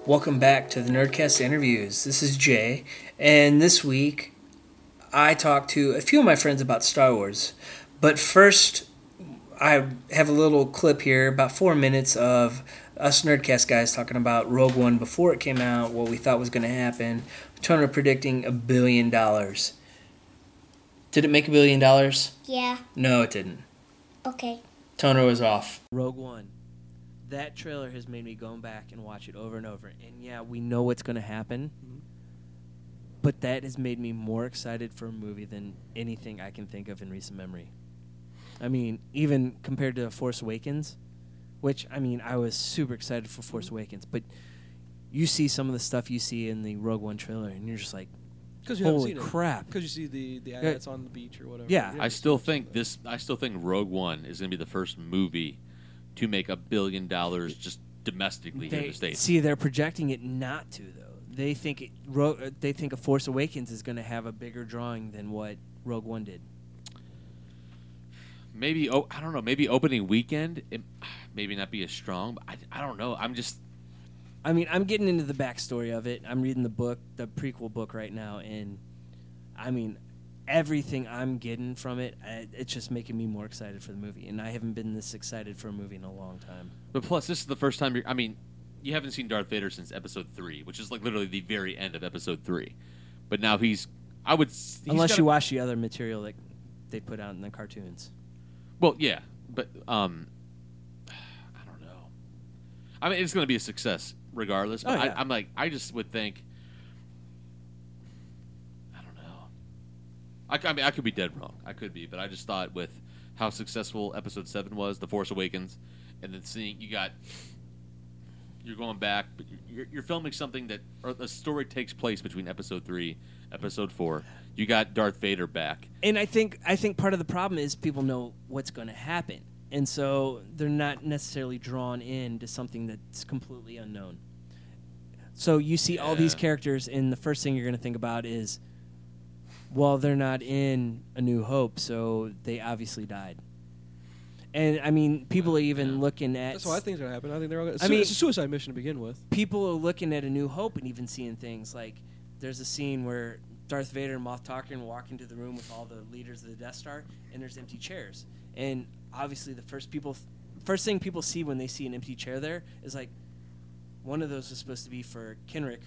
Welcome back to the Nerdcast Interviews. This is Jay, and this week I talked to a few of my friends about Star Wars. But first, I have a little clip here, about 4 minutes of us Nerdcast guys talking about Rogue One before it came out, what we thought was going to happen. Toner predicting $1 billion. Did it make $1 billion? Yeah. No, it didn't. Okay. Toner was off. Rogue One. That trailer has made me go back and watch it over and over. And yeah, we know what's going to happen. But that has made me more excited for a movie than anything I can think of in recent memory. I mean, even compared to Force Awakens, which, I mean, I was super excited for Force Awakens. But you see some of the stuff you see in the Rogue One trailer, and you're just like, holy crap. Because you see the that's on the beach or whatever. Yeah. I still think Rogue One is going to be the first movie to make $1 billion just domestically here in the States. See, they're projecting it not to, though. They think A Force Awakens is going to have a bigger drawing than what Rogue One did. Maybe, I don't know, maybe opening weekend, it maybe not be as strong, but I don't know. I'm getting into the backstory of it. I'm reading the book, the prequel book right now, and, I mean, everything I'm getting from it, it's just making me more excited for the movie. And I haven't been this excited for a movie in a long time. But plus, this is the first time you haven't seen Darth Vader since Episode 3, which is like literally the very end of Episode 3. But now unless you watch the other material that they put out in the cartoons. Well, yeah, but I don't know. I mean, it's going to be a success regardless. But yeah. I just would think. I could be dead wrong. I could be, but I just thought with how successful Episode 7 was, The Force Awakens, and then seeing you're going back, but you're filming something or the story takes place between Episode 3, Episode 4. You got Darth Vader back, and I think part of the problem is people know what's going to happen, and so they're not necessarily drawn in to something that's completely unknown. So you see all these characters, and the first thing you're going to think about is, well, they're not in A New Hope, so they obviously died. And, I mean, people are even looking at... That's what I think is going to happen. I think they're all gonna, it's a suicide mission to begin with. People are looking at A New Hope and even seeing things like there's a scene where Darth Vader and Moff Tarkin walk into the room with all the leaders of the Death Star, and there's empty chairs. And obviously the first thing people see when they see an empty chair there is like, one of those is supposed to be for Kenrick,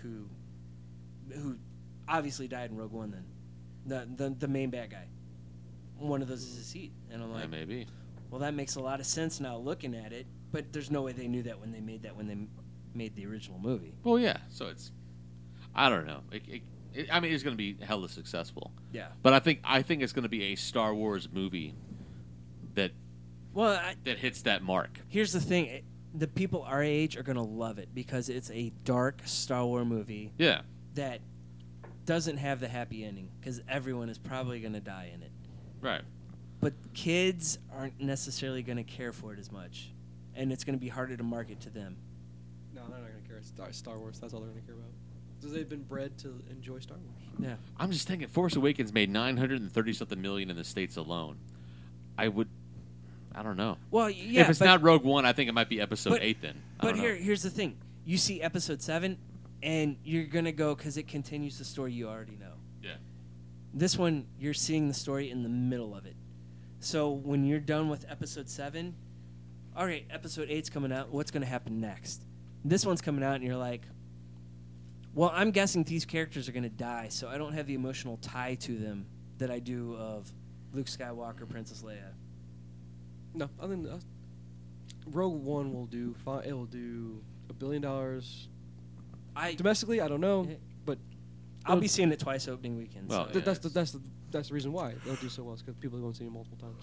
who obviously died in Rogue One then. The main bad guy. One of those is his seat. And I'm like, maybe. Well, that makes a lot of sense now looking at it, but there's no way they knew that when they made the original movie. Well, yeah. So it's, I don't know. It's going to be hella successful. Yeah. But I think it's going to be a Star Wars movie that hits that mark. Here's the thing. The people our age are going to love it because it's a dark Star Wars movie. Yeah. That doesn't have the happy ending because everyone is probably going to die in it. Right. But kids aren't necessarily going to care for it as much, and it's going to be harder to market to them. No, they're not going to care. It's Star Wars. That's all they're going to care about. Because they've been bred to enjoy Star Wars. Yeah. I'm just thinking Force Awakens made $930-something million in the States alone. I don't know. Well, yeah. If it's not Rogue One, I think it might be Episode 8 then. But here's the thing. You see Episode 7, and you're going to go because it continues the story you already know. Yeah. This one, you're seeing the story in the middle of it. So when you're done with Episode 7, all right, Episode 8's coming out. What's going to happen next? This one's coming out, and you're like, well, I'm guessing these characters are going to die, so I don't have the emotional tie to them that I do of Luke Skywalker, Princess Leia. No, I think Rogue One will do fine. It will do $1 billion. Domestically, I don't know, but I'll be seeing it twice opening weekend. Well, so. That's the reason why they'll do so well. It's because people are going to see it multiple times.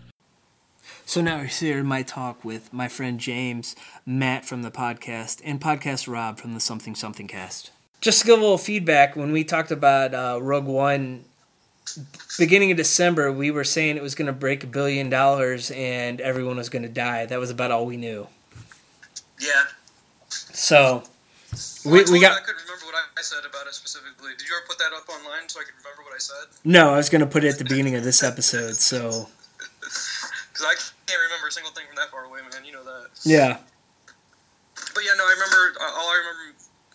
So now here's my talk with my friend James, Matt from the podcast, and Podcast Rob from the Something Something Cast. Just to give a little feedback, when we talked about Rogue One, beginning of December, we were saying it was going to break $1 billion and everyone was going to die. That was about all we knew. Yeah. So we got. I couldn't remember what I said about it specifically. Did you ever put that up online so I could remember what I said? No, I was going to put it at the beginning of this episode. So. Because I can't remember a single thing from that far away, man. You know that. Yeah. But yeah, no, I remember. All I remember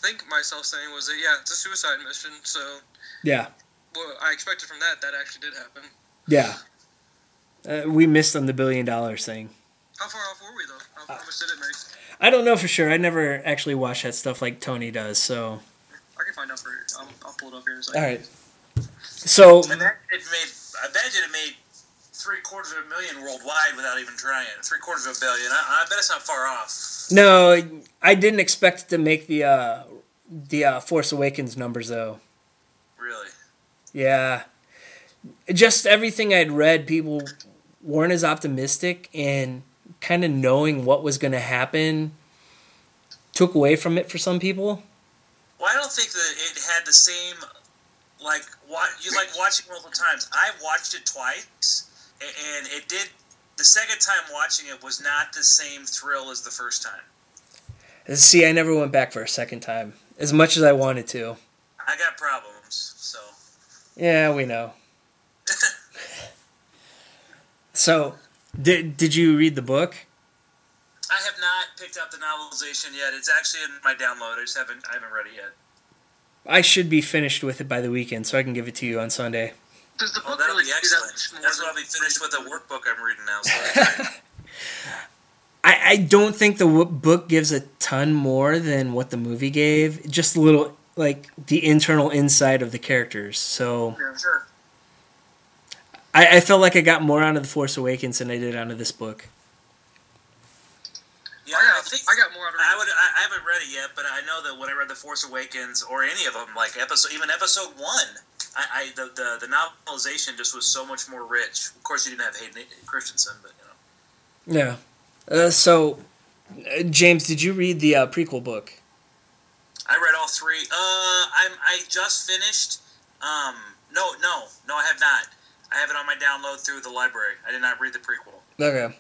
think myself saying was that, yeah, it's a suicide mission, so Yeah. what I expected from that actually did happen. Yeah. We missed on the $1 billion thing. How far off were we, though? How much did it make? I don't know for sure. I never actually watched that stuff like Tony does, so. I can find out for you. I'll pull it up here in a second. All right. So. I imagine it made $750,000 worldwide without even trying. $750 million. I bet it's not far off. No, I didn't expect it to make the Force Awakens numbers, though. Really? Yeah. Just everything I'd read, people weren't as optimistic, and kind of knowing what was going to happen took away from it for some people. Well, I don't think that it had the same, you like watching multiple times. I watched it twice, and it did. The second time watching it was not the same thrill as the first time. See, I never went back for a second time, as much as I wanted to. I got problems, so. Yeah, we know. So, did you read the book? I have not picked up the novelization yet. It's actually in my download. I haven't read it yet. I should be finished with it by the weekend, so I can give it to you on Sunday. Does the book That'll really be do excellent. that? That's what I'll be finished with the workbook I'm reading now. So I don't think the book gives a ton more than what the movie gave. Just a little, like, the internal insight of the characters. So Yeah, sure. I felt like I got more out of The Force Awakens than I did out of this book. yeah, I think I got more out of it. I haven't read it yet, but I know that when I read The Force Awakens or any of them, like even episode 1, the novelization just was so much more rich. Of course, you didn't have Hayden Christensen, but you know. Yeah. So, James, did you read the prequel book? I read all 3. I just finished. No, I have not. I have it on my download through the library. I did not read the prequel. Okay.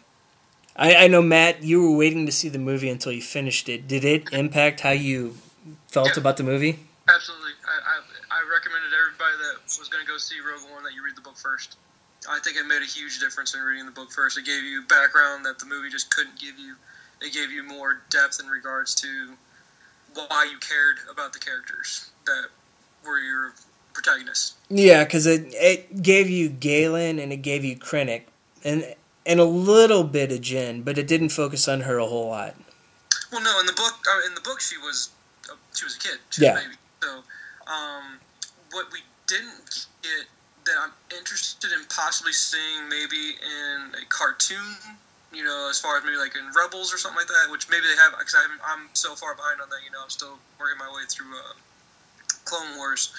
I know, Matt, you were waiting to see the movie until you finished it. Did it impact how you felt about the movie? Absolutely. I recommended everybody that was going to go see Rogue One that you read the book first. I think it made a huge difference in reading the book first. It gave you background that the movie just couldn't give you. It gave you more depth in regards to why you cared about the characters that were your protagonists. Yeah, because it gave you Galen and it gave you Krennic and a little bit of Jyn, but it didn't focus on her a whole lot. Well, no, in the book she was a kid. She Yeah. was a baby. So, what we didn't get that I'm interested in possibly seeing maybe in a cartoon, you know, as far as maybe like in Rebels or something like that, which maybe they have, because I'm so far behind on that, you know, I'm still working my way through Clone Wars,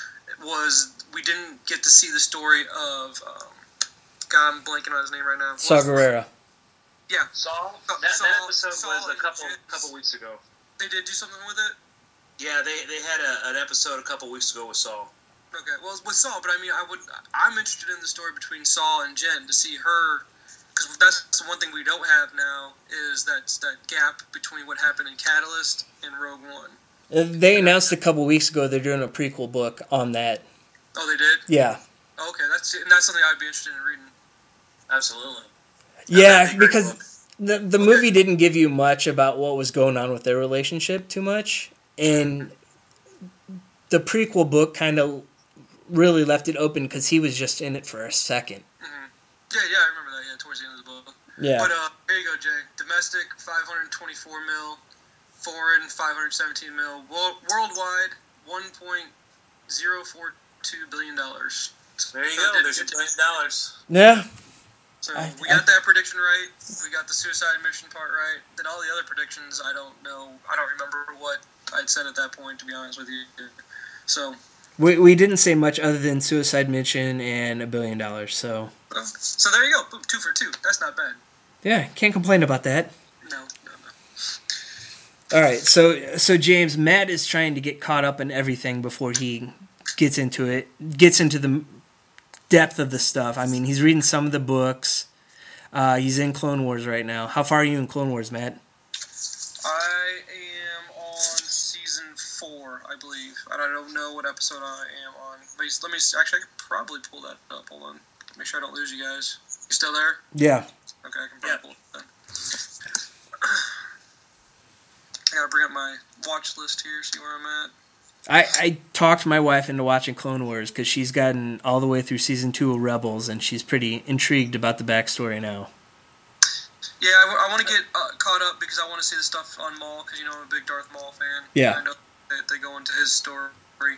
was we didn't get to see the story of, God, I'm blanking on his name right now. Saw Gerrera. Yeah. Saul? Saul- That Saul- episode Saul was a and couple Jyn. weeks ago. They did do something with it? Yeah, they had an episode a couple weeks ago with Saul. Okay, well, with Saul, but I mean, I'm interested in the story between Saul and Jyn to see her, because that's the one thing we don't have now is that gap between what happened in Catalyst and Rogue One. They announced a couple weeks ago they're doing a prequel book on that. Oh, they did? Yeah. Okay, that's something I'd be interested in reading. Absolutely. Yeah, That'd be a great because book. the movie didn't give you much about what was going on with their relationship too much, and the prequel book kind of really left it open because he was just in it for a second. Mm-hmm. Yeah, I remember that. Yeah, towards the end of the book. Yeah. But here you go, Jay. Domestic 524 mil, foreign 517 mil, worldwide $1.042 billion. There you go. There's your $1 billion. Yeah. So I we got that prediction right. We got the suicide mission part right. Then all the other predictions, I don't know. I don't remember what I'd said at that point, to be honest with you. So We didn't say much other than suicide mission and $1 billion, so so there you go. Boom, 2 for 2. That's not bad. yeah, can't complain about that. No. All right, so James, Matt is trying to get caught up in everything before he gets into the depth of the stuff. I mean, he's reading some of the books. He's in Clone Wars right now. How far are you in Clone Wars, Matt? I am on season 4, I believe. I don't know what episode I am on. Let me actually, I could probably pull that up. Hold on. Make sure I don't lose you guys. You still there? Yeah. Okay, I can probably pull it up then. I gotta bring up my watch list here, see where I'm at. I talked my wife into watching Clone Wars because she's gotten all the way through season 2 of Rebels, and she's pretty intrigued about the backstory now. Yeah, I want to get caught up because I want to see the stuff on Maul because I'm a big Darth Maul fan. Yeah. I know that they go into his story.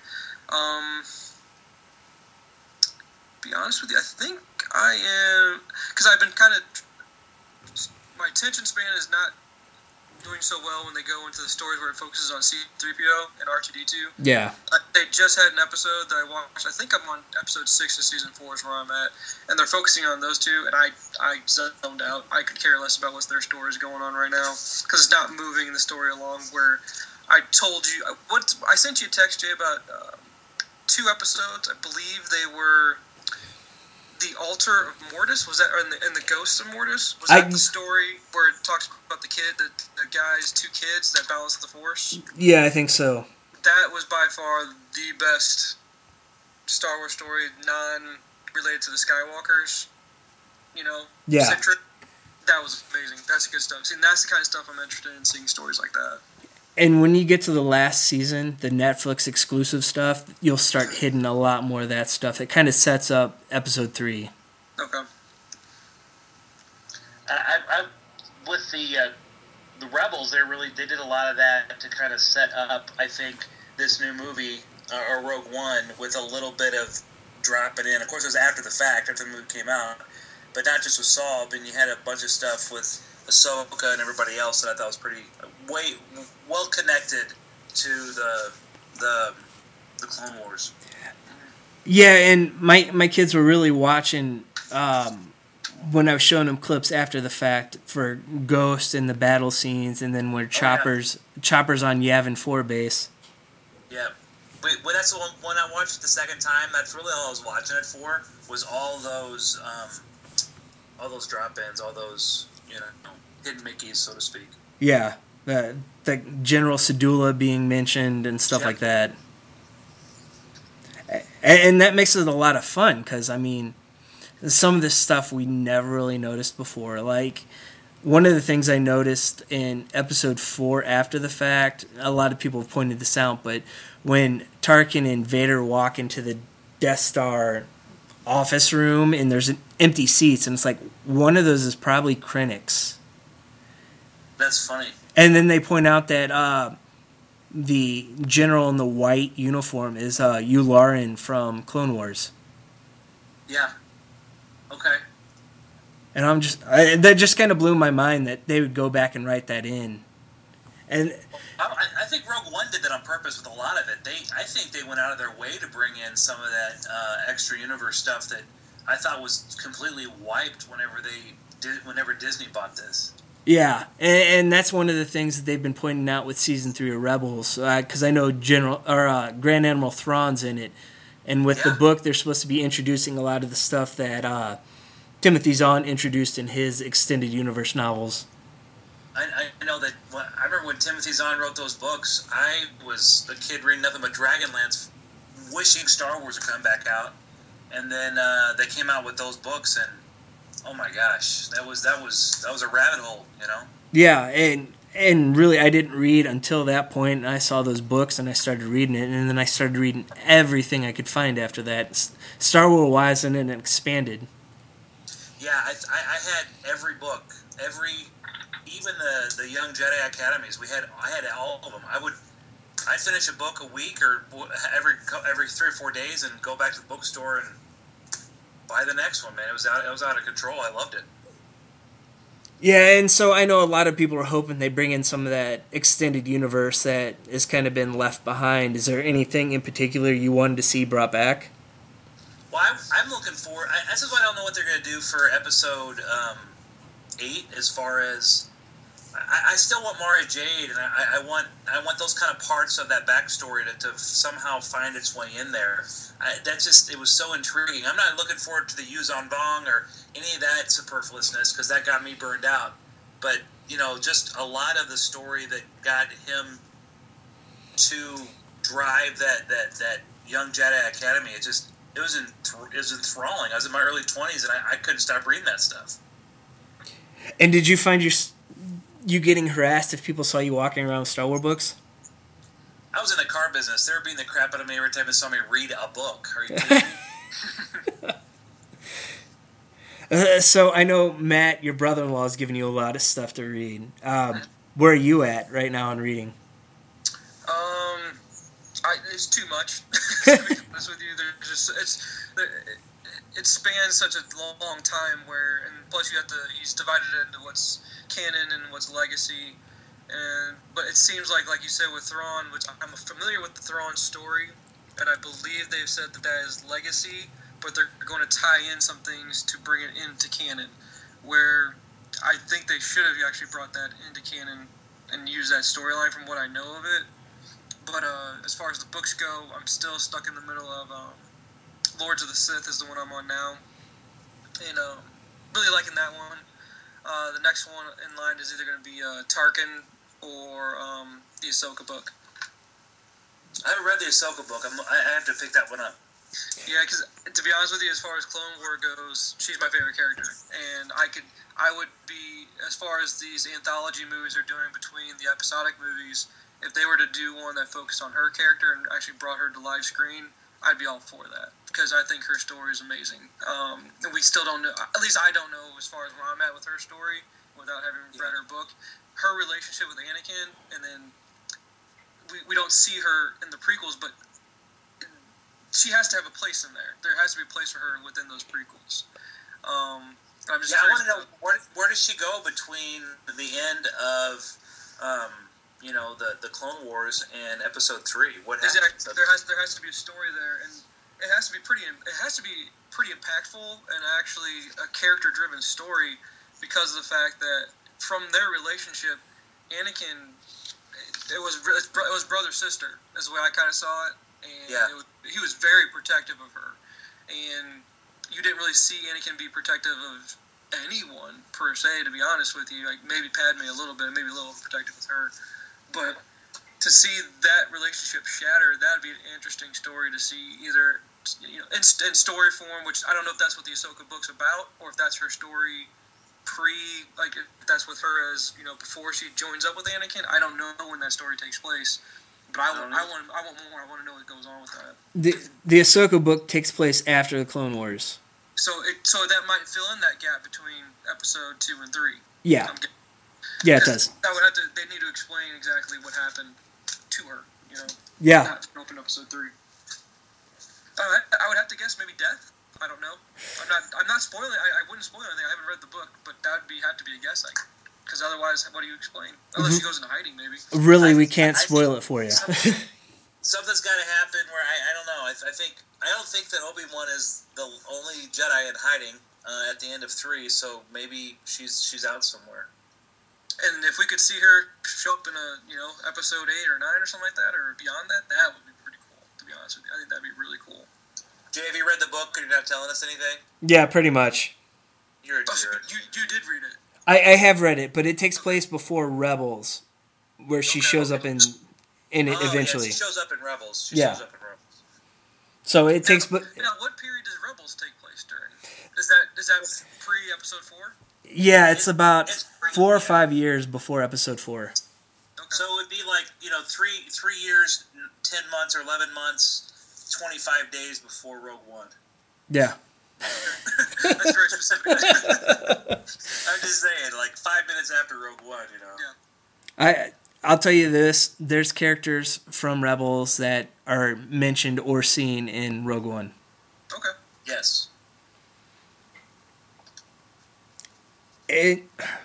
Be honest with you, I think I am because I've been kind of my attention span is not doing so well when they go into the stories where it focuses on C-3PO and R2-D2. Yeah. They just had an episode that I watched. I think I'm on episode 6 of season 4 is where I'm at, and they're focusing on those two. And I zoned out. I could care less about what their story is going on right now because it's not moving the story along. Where I told you I sent you a text, Jay, about 2 episodes. I believe they were the Altar of Mortis. Was that in the Ghost of Mortis? Was that the story where it talks about the guy's 2 kids that balance the Force? Yeah, I think so. That was by far the best Star Wars story, non-related to the Skywalkers. Yeah. Centric. That was amazing. That's good stuff. See, that's the kind of stuff I'm interested in, seeing stories like that. And when you get to the last season, the Netflix exclusive stuff, you'll start hitting a lot more of that stuff. It kind of sets up episode 3. Okay. I with the Rebels, they did a lot of that to kind of set up, I think, this new movie or Rogue One with a little bit of dropping in. Of course, it was after the fact, after the movie came out, but not just with Saul, but you had a bunch of stuff with Ahsoka and everybody else that I thought was pretty well connected to the Clone Wars. Yeah, and my kids were really watching when I was showing them clips after the fact for Ghost and the battle scenes, and then where Chopper's on Yavin 4 base. Yeah, but that's the one I watched the second time. That's really all I was watching it for. Was all those drop-ins, all those hidden Mickeys, so to speak. Yeah, the General Sedula being mentioned and stuff like that. And that makes it a lot of fun because, I mean, some of this stuff we never really noticed before. Like, one of the things I noticed in episode 4 after the fact, a lot of people have pointed this out, but when Tarkin and Vader walk into the Death Star office room and there's empty seats, and it's like, one of those is probably Krennic's. That's funny. And then they point out that the general in the white uniform is Yularen from Clone Wars. Yeah. Okay. And that just kind of blew my mind that they would go back and write that in. And I think Rogue One did that on purpose with a lot of it. I think they went out of their way to bring in some of that extra universe stuff that I thought was completely wiped whenever Disney bought this. yeah, and that's one of the things that they've been pointing out with season 3 of Rebels, because I know Grand Admiral Thrawn's in it, and with the book they're supposed to be introducing a lot of the stuff that Timothy Zahn introduced in his extended universe novels. I know that. I remember when Timothy Zahn wrote those books. I was a kid reading nothing but Dragonlance, wishing Star Wars would come back out, and then they came out with those books, and oh my gosh, that was a rabbit hole, Yeah, and really I didn't read until that point, and I saw those books and I started reading it, and then I started reading everything I could find after that. Star Wars wise, and then it expanded. Yeah, I had every book, even the Young Jedi Academies. I had all of them. I'd finish a book a week or every 3 or 4 days and go back to the bookstore and buy the next one. Man, it was out of control. I loved it. Yeah, and so I know a lot of people are hoping they bring in some of that extended universe that has kind of been left behind. Is there anything in particular you wanted to see brought back? Well, I'm looking forward. This is why I don't know what they're going to do for episode 8. As far as I still want Mara Jade, and I want those kind of parts of that backstory to somehow find its way in there. It was so intriguing. I'm not looking forward to the Yuzon Bong or any of that superfluousness because that got me burned out. But just a lot of the story that got him to drive that Young Jedi Academy. It was enthralling. I was in my early 20s and I couldn't stop reading that stuff. And did you find you getting harassed if people saw you walking around with Star Wars books? I was in the car business. They were beating the crap out of me every time they saw me read a book. Are you kidding me? So I know, Matt, your brother-in-law is giving you a lot of stuff to read. Where are you at right now in reading? It's too much. To be honest with you, it spans such a long time and plus he's divided it into what's canon and what's legacy, but it seems like you said with Thrawn, which I'm familiar with the Thrawn story, and I believe they've said that is legacy, but they're going to tie in some things to bring it into canon, where I think they should have actually brought that into canon and used that storyline from what I know of it. But as far as the books go, I'm still stuck in the middle of Lords of the Sith is the one I'm on now, and really liking that one. The next one in line is either going to be Tarkin or the Ahsoka book. I haven't read the Ahsoka book. I have to pick that one up. Yeah, because to be honest with you, as far as Clone War goes, she's my favorite character, and I would be, as far as these anthology movies are doing between the episodic movies, if they were to do one that focused on her character and actually brought her to live screen, I'd be all for that, because I think her story is amazing. And we still don't know, at least I don't know as far as where I'm at with her story without having read her book. Her relationship with Anakin, and then we don't see her in the prequels, but she has to have a place in there. There has to be a place for her within those prequels. I want to know, where does she go between the end of the Clone Wars and Episode 3? What happens? Exactly. There has to be a story there, and it has to be pretty impactful and actually a character-driven story, because of the fact that from their relationship, Anakin, it was brother sister is the way I kind of saw it, and he was very protective of her, and you didn't really see Anakin be protective of anyone per se, to be honest with you. Like maybe Padme a little bit, maybe a little protective with her. But to see that relationship shatter, that'd be an interesting story to see, either in story form, which I don't know if that's what the Ahsoka book's about, or if that's her story if that's with her as before she joins up with Anakin. I don't know when that story takes place, but I want more. I want to know what goes on with that. The Ahsoka book takes place after the Clone Wars. So that might fill in that gap between Episode 2 and 3. Yeah. Yeah, it does. They need to explain exactly what happened to her, Yeah. Not open Episode 3. I would have to guess maybe death. I don't know. I'm not spoiling. I wouldn't spoil anything. I haven't read the book, but that would have to be a guess, because otherwise, what do you explain? Unless she goes into hiding, maybe. Really, we can't spoil it for you. Something's got to happen where I don't know. I don't think that Obi-Wan is the only Jedi in hiding at the end of 3. So maybe she's out somewhere. And if we could see her show up in Episode 8 or 9 or something like that, or beyond that, that would be pretty cool. To be honest with you, I think that'd be really cool. Jay, have you read the book? Are you not telling us anything? Yeah, pretty much. You're a jerk. You did read it. I have read it, but it takes place before Rebels, where she shows up in it eventually. Yeah, she shows up in Rebels. So it takes. Now, what period does Rebels take place during? Is that pre-Episode 4? Yeah, it's about 4 or 5 years before Episode 4. Okay. So it would be 3 years, 10 months, or 11 months, 25 days before Rogue One. Yeah. That's very specific. I'm just saying, 5 minutes after Rogue One, Yeah. I'll tell you this: there's characters from Rebels that are mentioned or seen in Rogue One. Okay. Yes. It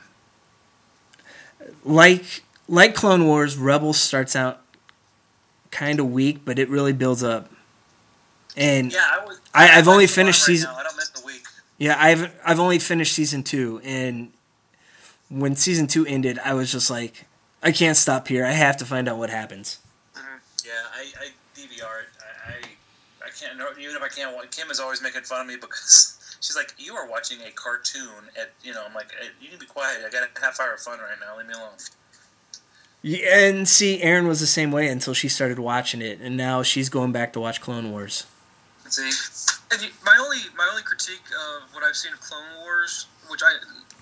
like Clone Wars, Rebels starts out kind of weak, but it really builds up. And yeah, I've only finished season. I don't miss the week. Yeah, I've only finished season 2, and when season 2 ended, I was just like, I can't stop here. I have to find out what happens. Mm-hmm. Yeah, I DVR it. I can't, even if I can't. Kim is always making fun of me because she's like, "You are watching a cartoon at." I'm like, "You need to be quiet. I got a half hour of fun right now. Leave me alone." Yeah, and see, Erin was the same way until she started watching it, and now she's going back to watch Clone Wars. See, and my only critique of what I've seen of Clone Wars, which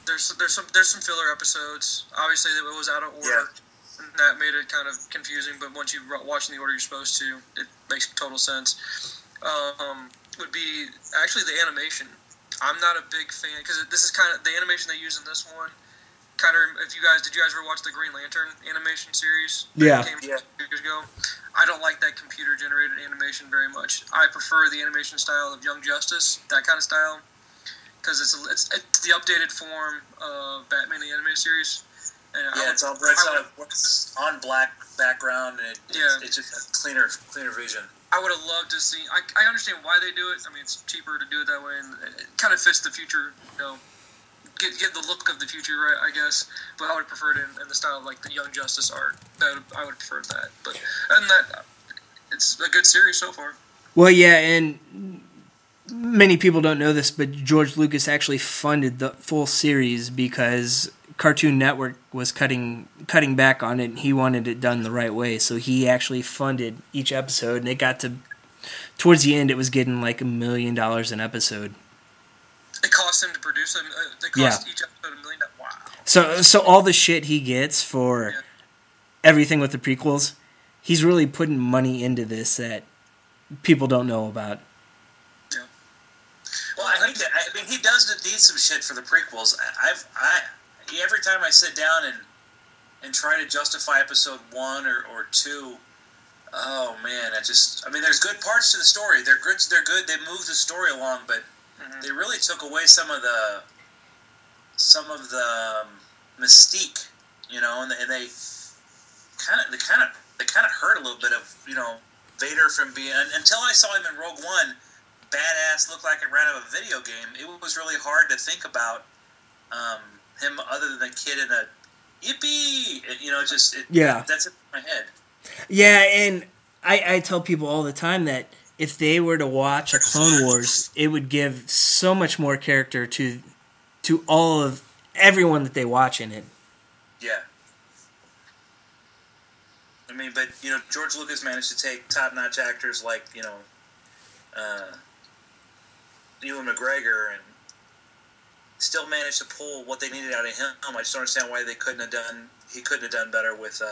there's some filler episodes. Obviously, it was out of order, and that made it kind of confusing. But once you watch in the order you're supposed to, it makes total sense. Would be actually the animation. I'm not a big fan because this is kind of the animation they use in this one. Kind of, did you guys ever watch the Green Lantern animation series? Yeah. That came 2 years ago. I don't like that computer generated animation very much. I prefer the animation style of Young Justice, that kind of style, because it's the updated form of Batman the animated series. And it's on black background, and it's just a cleaner vision. I would have loved to see. I understand why they do it. I mean, it's cheaper to do it that way, and it kind of fits the future. Get the look of the future, right? I guess. But I would have preferred it in the style of like the Young Justice art. I would have preferred that. But other than that, it's a good series so far. Well, yeah, and many people don't know this, but George Lucas actually funded the full series because Cartoon Network was cutting back on it, and he wanted it done the right way. So he actually funded each episode, and it got to towards the end, it was getting like $1 million an episode. It cost him to produce them. It cost each episode $1 million. Wow. So all the shit he gets for everything with the prequels, he's really putting money into this that people don't know about. Yeah. Well, I mean, he does need some shit for the prequels. Every time I sit down and try to justify episode 1 or 2, oh man, there's good parts to the story. They're good. They move the story along, but they really took away some of the mystique, and they kind of hurt a little bit of Vader from being, until I saw him in Rogue One, badass, looked like it ran out of a video game. It was really hard to think about him other than the kid in a yippee. That's in my head. Yeah, and I tell people all the time that if they were to watch a Clone Wars, it would give so much more character to all of everyone that they watch in it. Yeah. I mean, but George Lucas managed to take top-notch actors like Ewan McGregor and still managed to pull what they needed out of him. I just don't understand why he couldn't have done better with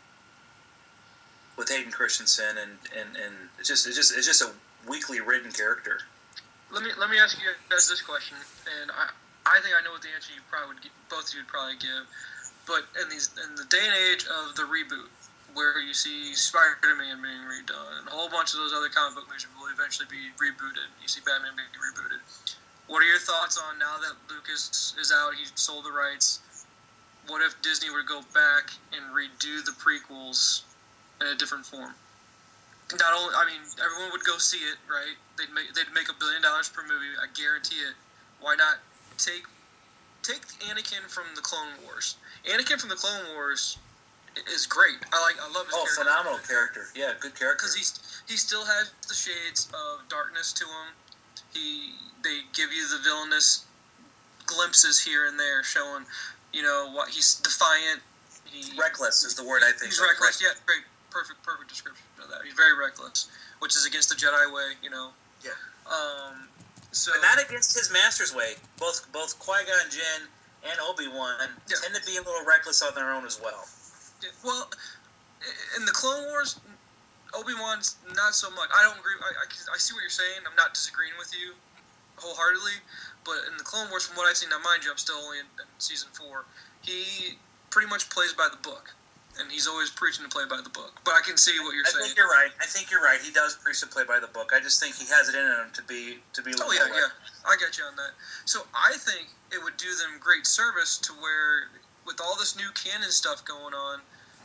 Hayden Christensen, and it's just a weakly written character. Let me ask you guys this question, and I think I know what the answer both of you would probably give, but in the day and age of the reboot, where you see Spider-Man being redone, and a whole bunch of those other comic book movies will eventually be rebooted. You see Batman being rebooted. What are your thoughts on, now that Lucas is out, he sold the rights, what if Disney were to go back and redo the prequels in a different form? Not only, everyone would go see it, right? They'd make $1 billion per movie. I guarantee it. Why not take Anakin from the Clone Wars? Anakin from the Clone Wars is great. I love his character. Phenomenal character. Yeah, good character. Because he still has the shades of darkness to him. They give you the villainous glimpses here and there, showing what he's defiant. Reckless is the word I think. He's reckless. Yeah, great. Perfect description of that. He's very reckless, which is against the Jedi way, Yeah. So, but not against his master's way. Both Qui-Gon Jinn and Obi-Wan tend to be a little reckless on their own as well. Yeah, well, in the Clone Wars, Obi-Wan's not so much. I don't agree. I see what you're saying. I'm not disagreeing with you wholeheartedly. But in the Clone Wars, from what I've seen, now mind you, I'm still only in season 4. He pretty much plays by the book. And he's always preaching to play by the book. But I can see what you're saying. I think you're right. He does preach to play by the book. I just think he has it in him to be a little more. Yeah. I get you on that. So I think it would do them great service to where, with all this new canon stuff going on,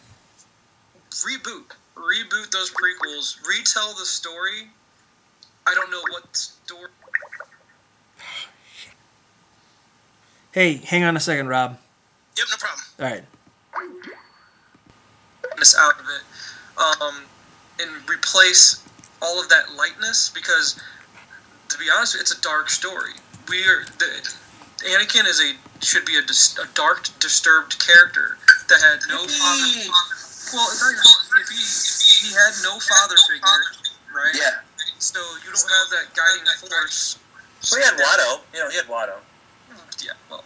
reboot those prequels, retell the story. I don't know what story. Hey, hang on a second, Rob. Yep, no problem. All right. Out of it, and replace all of that lightness, because to be honest, it's a dark story. Anakin should be a dark, disturbed character that had no father. Well, it's not if he had no father figure, right? Yeah. So you don't have that guiding force. Well, he had Watto. He had Watto. Yeah, well,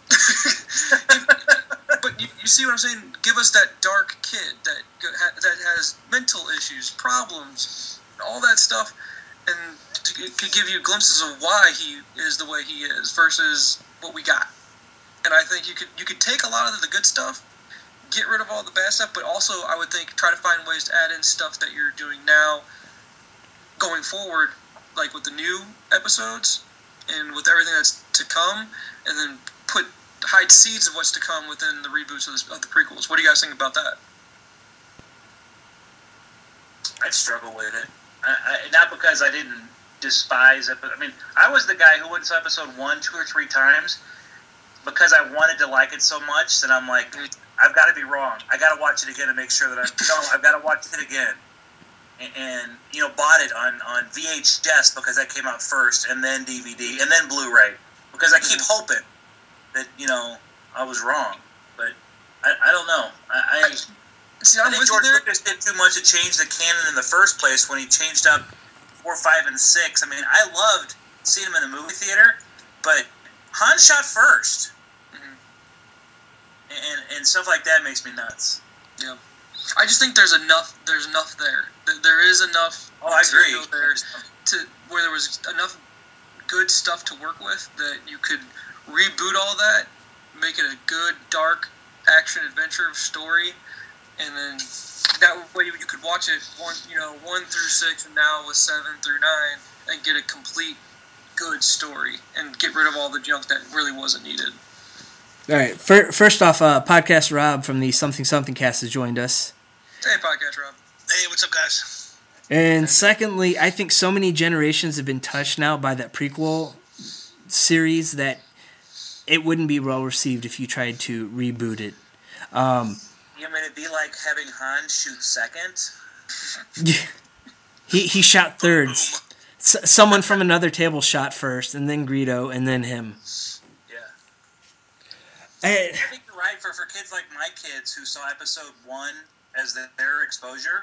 but you see what I'm saying? Give us that dark kid that has mental issues, problems, all that stuff, and it could give you glimpses of why he is the way he is versus what we got. And I think you could take a lot of the good stuff, get rid of all the bad stuff, but also I would think try to find ways to add in stuff that you're doing now, going forward, like with the new episodes and with everything that's to come, and then hide seeds of what's to come within the reboots of the prequels. What do you guys think about that? I'd struggle with it. Not because I didn't despise it, but I mean, I was the guy who went to episode 1, 2, or 3 times because I wanted to like it so much that I'm like, I've got to be wrong. I got to watch it again to make sure that I've got to watch it again. And bought it on VHS because that came out first, and then DVD, and then Blu-ray, because I keep hoping that I was wrong, but I don't know. I think George Lucas did too much to change the canon in the first place when he changed up 4, 5, and 6. I mean, I loved seeing him in the movie theater, but Han shot first, and stuff like that makes me nuts. Yeah. I just think there's enough there. There is enough. Oh, I agree. There where there was enough good stuff to work with that you could reboot all that, make it a good, dark action adventure story, and then that way you could watch it 1 through 6, and now with 7 through 9, and get a complete good story and get rid of all the junk that really wasn't needed. All right. First off, Podcast Rob from the Something Something Cast has joined us. Hey, Podcast Rob. Hey, what's up, guys? And secondly, I think so many generations have been touched now by that prequel series that it wouldn't be well received if you tried to reboot it. You mean it'd be like having Han shoot second? He shot thirds. Someone from another table shot first, and then Greedo, and then him. I think you're right. For kids like my kids who saw episode 1 as their exposure,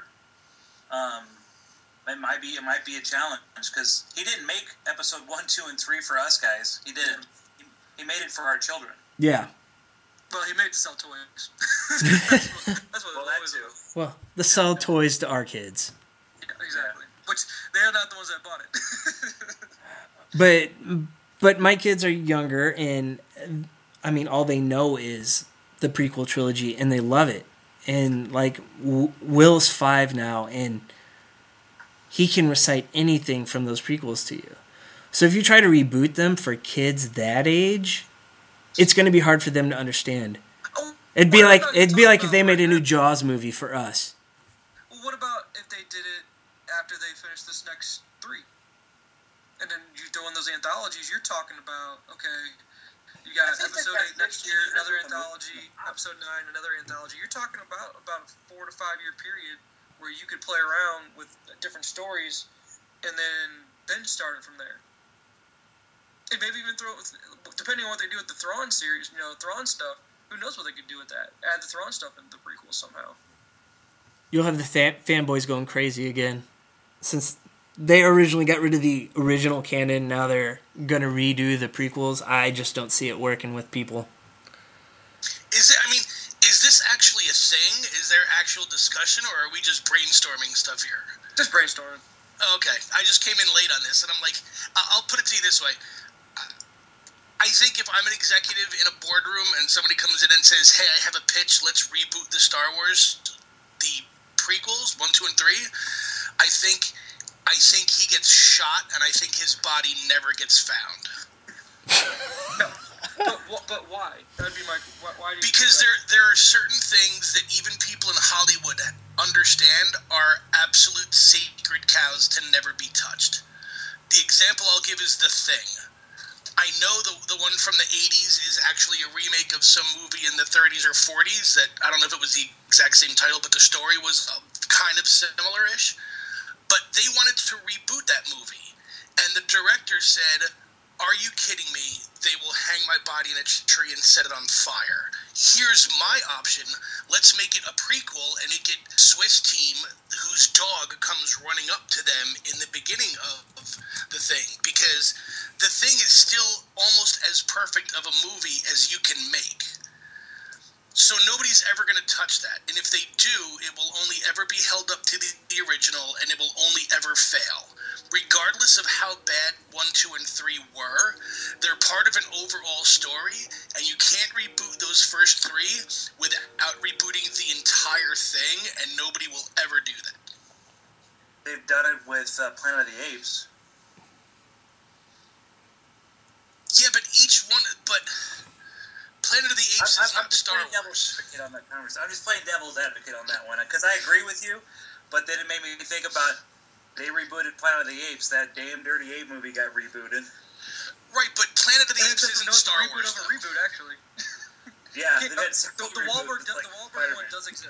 it might be a challenge because he didn't make episode 1, 2, and 3 for us guys. He didn't. He made it for our children. Yeah. Well, he made it to sell toys. that's what that too. Well, the sell toys to our kids. Yeah, exactly. Which they're not the ones that bought it. But my kids are younger, and I mean, all they know is the prequel trilogy, and they love it. And like Will's 5 now, and he can recite anything from those prequels to you. So if you try to reboot them for kids that age, it's going to be hard for them to understand. It'd be like if they made a new Jaws movie for us. Well, what about if they did it after they finished this next 3? And then you throw in those anthologies, you're talking about, okay, you got episode 8 next year, another anthology, episode 9, another anthology. You're talking about a 4 to 5 year period where you could play around with different stories and then start it from there. And maybe even throw it with, depending on what they do with the Thrawn series, Thrawn stuff, who knows what they could do with that? Add the Thrawn stuff into the prequels somehow. You'll have the fanboys going crazy again. Since they originally got rid of the original canon, now they're going to redo the prequels. I just don't see it working with people. Is this actually a thing? Is there actual discussion, or are we just brainstorming stuff here? Just brainstorming. Okay, I just came in late on this, and I'm like, I'll put it to you this way. I think if I'm an executive in a boardroom and somebody comes in and says, hey, I have a pitch, let's reboot the Star Wars, the prequels, 1, 2, and 3, I think he gets shot, and I think his body never gets found. No, but why? That'd be my why do you because do that? there are certain things that even people in Hollywood understand are absolute sacred cows to never be touched. The example I'll give is The Thing. I know the one from the 80s is actually a remake of some movie in the 30s or 40s that, I don't know if it was the exact same title, but the story was kind of similar-ish. But they wanted to reboot that movie. And the director said, are you kidding me? They will hang my body in a tree and set it on fire. Here's my option. Let's make it a prequel and make it a Swiss team whose dog comes running up to them in the beginning of The Thing. Because The Thing is still almost as perfect of a movie as you can make. So nobody's ever going to touch that. And if they do, it will only ever be held up to the original, and it will only ever fail. Regardless of how bad 1, 2, and 3 were, they're part of an overall story, and you can't reboot those first 3 without rebooting the entire thing, and nobody will ever do that. They've done it with Planet of the Apes. Yeah, but Planet of the Apes is not Star Wars. I'm just playing devil's advocate on that one, because I agree with you, but then it made me think about, they rebooted Planet of the Apes, that damn Dirty Ape movie got rebooted. Right, but Planet of the Apes isn't Star Wars. It's a reboot, actually. Yeah, the Wahlberg one does exist.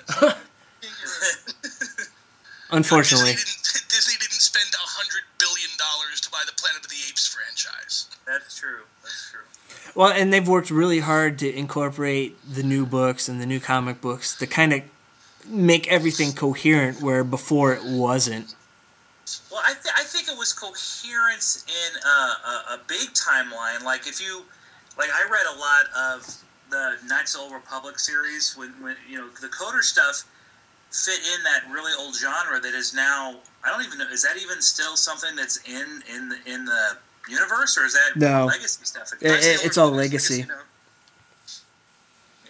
Unfortunately. Disney didn't spend $100 billion to buy the Planet of the Apes franchise. That's true. Well, and they've worked really hard to incorporate the new books and the new comic books to kind of make everything coherent, where before it wasn't. Well, I think it was coherence in a big timeline. Like, I read a lot of the Knights of the Old Republic series when the Coder stuff fit in that really old genre that is now, I don't even know, is that even still something that's in the universe, or is that legacy stuff? It's all legacy. Yeah.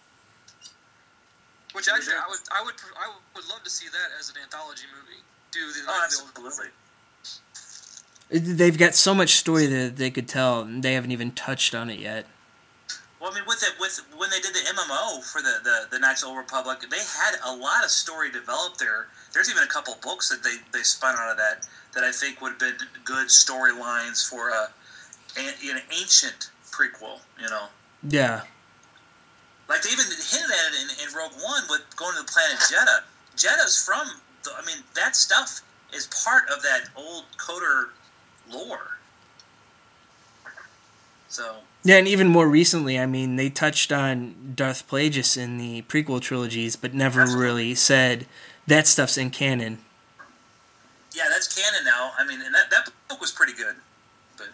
Which actually, I would love to see that as an anthology movie. Absolutely. They've got so much story that they could tell, and they haven't even touched on it yet. Well, I mean, with when they did the MMO for the Knights of the Old Republic, they had a lot of story developed there. There's even a couple books that they spun out of that I think would have been good storylines for an ancient prequel. Yeah. Like, they even hinted at it in Rogue One with going to the planet Jedha. Jedha's from, that stuff is part of that old Coder lore. So. Yeah, and even more recently, they touched on Darth Plagueis in the prequel trilogies, but never really said that stuff's in canon. Yeah, that's canon now. And that book was pretty good. But.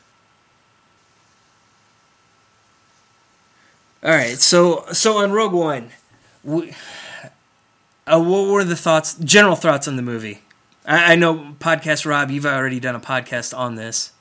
All right, so on Rogue One, what were the general thoughts on the movie? I know, Podcast Rob, you've already done a podcast on this.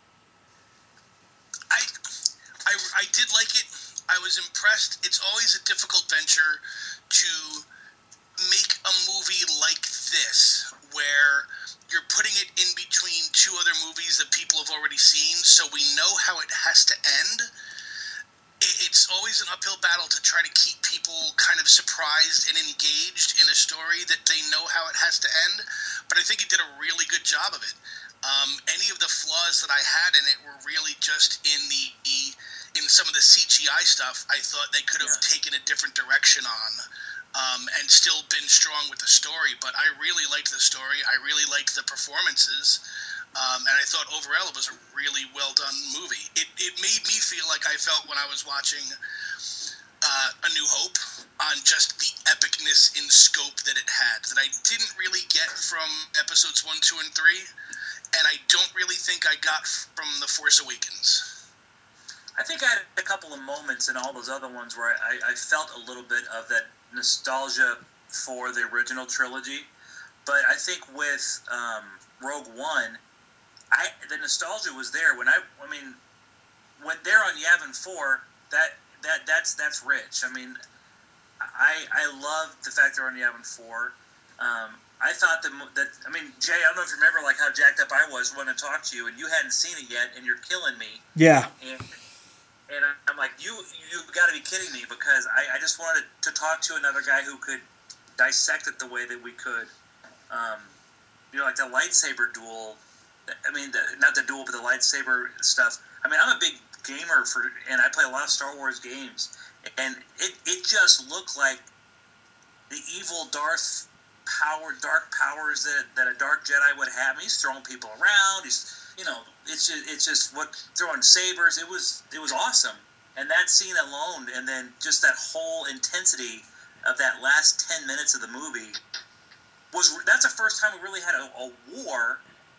I did like it. I was impressed. It's always a difficult venture to make a movie like this, where you're putting it in between 2 other movies that people have already seen, so we know how it has to end. It's always an uphill battle to try to keep people kind of surprised and engaged in a story that they know how it has to end, but I think it did a really good job of it. Any of the flaws that I had in it were really just in some of the CGI stuff. I thought they could have taken a different direction on, and still been strong with the story. But I really liked the story. I really liked the performances, and I thought overall it was a really well done movie. It made me feel like I felt when I was watching A New Hope, on just the epicness in scope that it had, that I didn't really get from episodes 1, 2, and 3, and I don't really think I got from The Force Awakens. I think I had a couple of moments in all those other ones where I felt a little bit of that nostalgia for the original trilogy, but I think with Rogue One, the nostalgia was there. When they're on Yavin 4, that's rich. I love the fact they're on Yavin 4. I thought Jay, I don't know if you remember how jacked up I was when I talked to you, and you hadn't seen it yet, and you're killing me. Yeah. And I'm like, you got to be kidding me, because I just wanted to talk to another guy who could dissect it the way that we could. Like the lightsaber duel. Not the duel, but the lightsaber stuff. I'm a big gamer and I play a lot of Star Wars games, and it just looked like the evil dark powers that a dark Jedi would have. He's throwing people around. It's just throwing sabers. It was awesome. And that scene alone, and then just that whole intensity of that last 10 minutes of the movie that's the first time we really had a war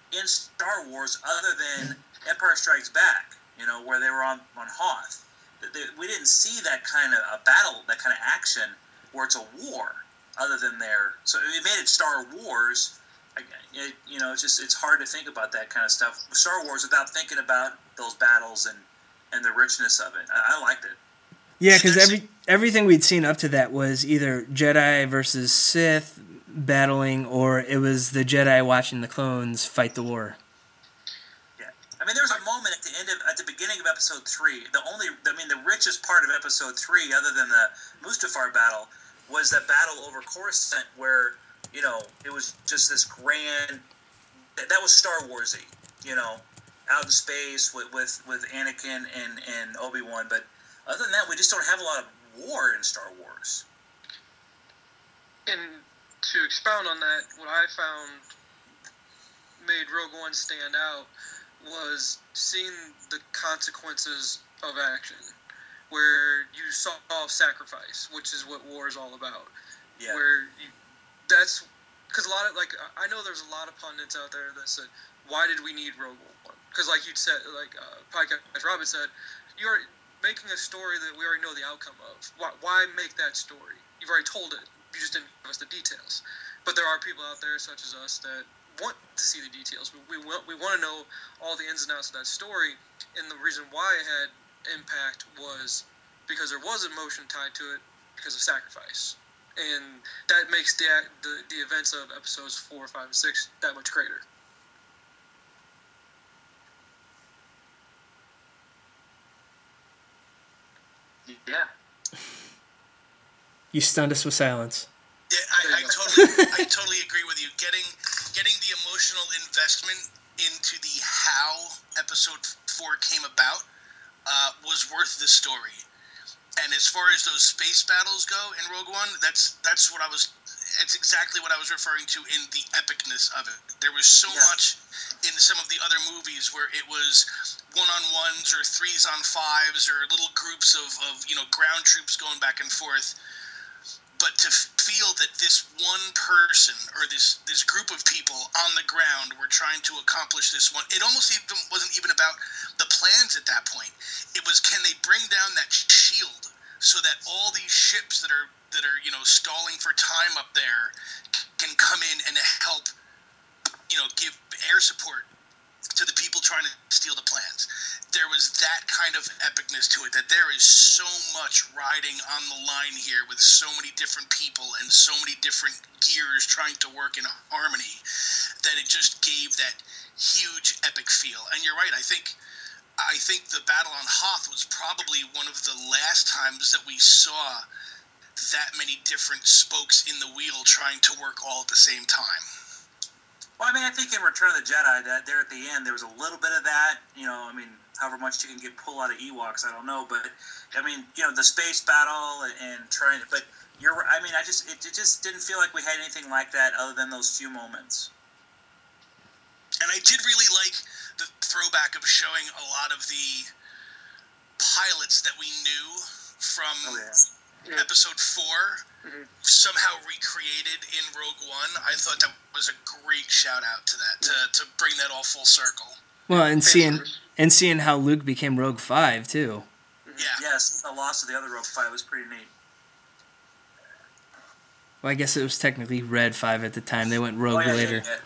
in Star Wars other than Empire Strikes Back, where they were on Hoth. We didn't see that kind of a battle, that kind of action where it's a war other than there. So it made it Star Wars. It's hard to think about that kind of stuff. Star Wars without thinking about those battles and the richness of it. I liked it. Yeah, because everything we'd seen up to that was either Jedi versus Sith battling, or it was the Jedi watching the clones fight the war. Yeah, I mean, there was a moment at the beginning of Episode 3. The richest part of Episode 3, other than the Mustafar battle, was that battle over Coruscant, where it was just this grand. That was Star Warsy, out in space with Anakin and Obi-Wan, but. Other than that, we just don't have a lot of war in Star Wars. And to expound on that, what I found made Rogue One stand out was seeing the consequences of action, where you saw sacrifice, which is what war is all about. Yeah. That's because a lot of I know there's a lot of pundits out there that said, "Why did we need Rogue One?" Because like you said, Podcast Robin said, you're making a story that we already know the outcome of. Why make that story? You've already told it. You just didn't give us the details. But there are people out there, such as us, that want to see the details. We want to know all the ins and outs of that story. And the reason why it had impact was because there was emotion tied to it because of sacrifice. And that makes the events of episodes 4, 5, and 6 that much greater. Yeah. You stunned us with silence. Yeah, I totally agree with you. Getting the emotional investment into the how episode 4 came about was worth the story. And as far as those space battles go in Rogue One, that's exactly what I was referring to in the epicness of it. There was so much in some of the other movies where it was 1-on-1s or 3s-on-5s or little groups of ground troops going back and forth. But to feel that this one person or this group of people on the ground were trying to accomplish this one, it almost wasn't even about the plans at that point. It was, can they bring down that shield so that all these ships that are stalling for time up there can come in and help give air support to the people trying to steal the plans. There was that kind of epicness to it, that there is so much riding on the line here with so many different people and so many different gears trying to work in harmony, that it just gave that huge epic feel. And you're right, I think the battle on Hoth was probably one of the last times that we saw that many different spokes in the wheel trying to work all at the same time. Well, I mean, I think in Return of the Jedi, that there at the end, there was a little bit of that. However much you can pull out of Ewoks, I don't know. But I mean, the space battle and trying. But you're. I mean, it just didn't feel like we had anything like that other than those few moments. And I did really like the throwback of showing a lot of the pilots that we knew from Episode 4. Mm-hmm. Somehow recreated in Rogue One. I thought that was a great shout out to that, to bring that all full circle. Well, and seeing how Luke became Rogue 5 too. Yeah. Yes, the loss of the other Rogue 5 was pretty neat. Well, I guess it was technically Red 5 at the time. They went Rogue later. Yeah.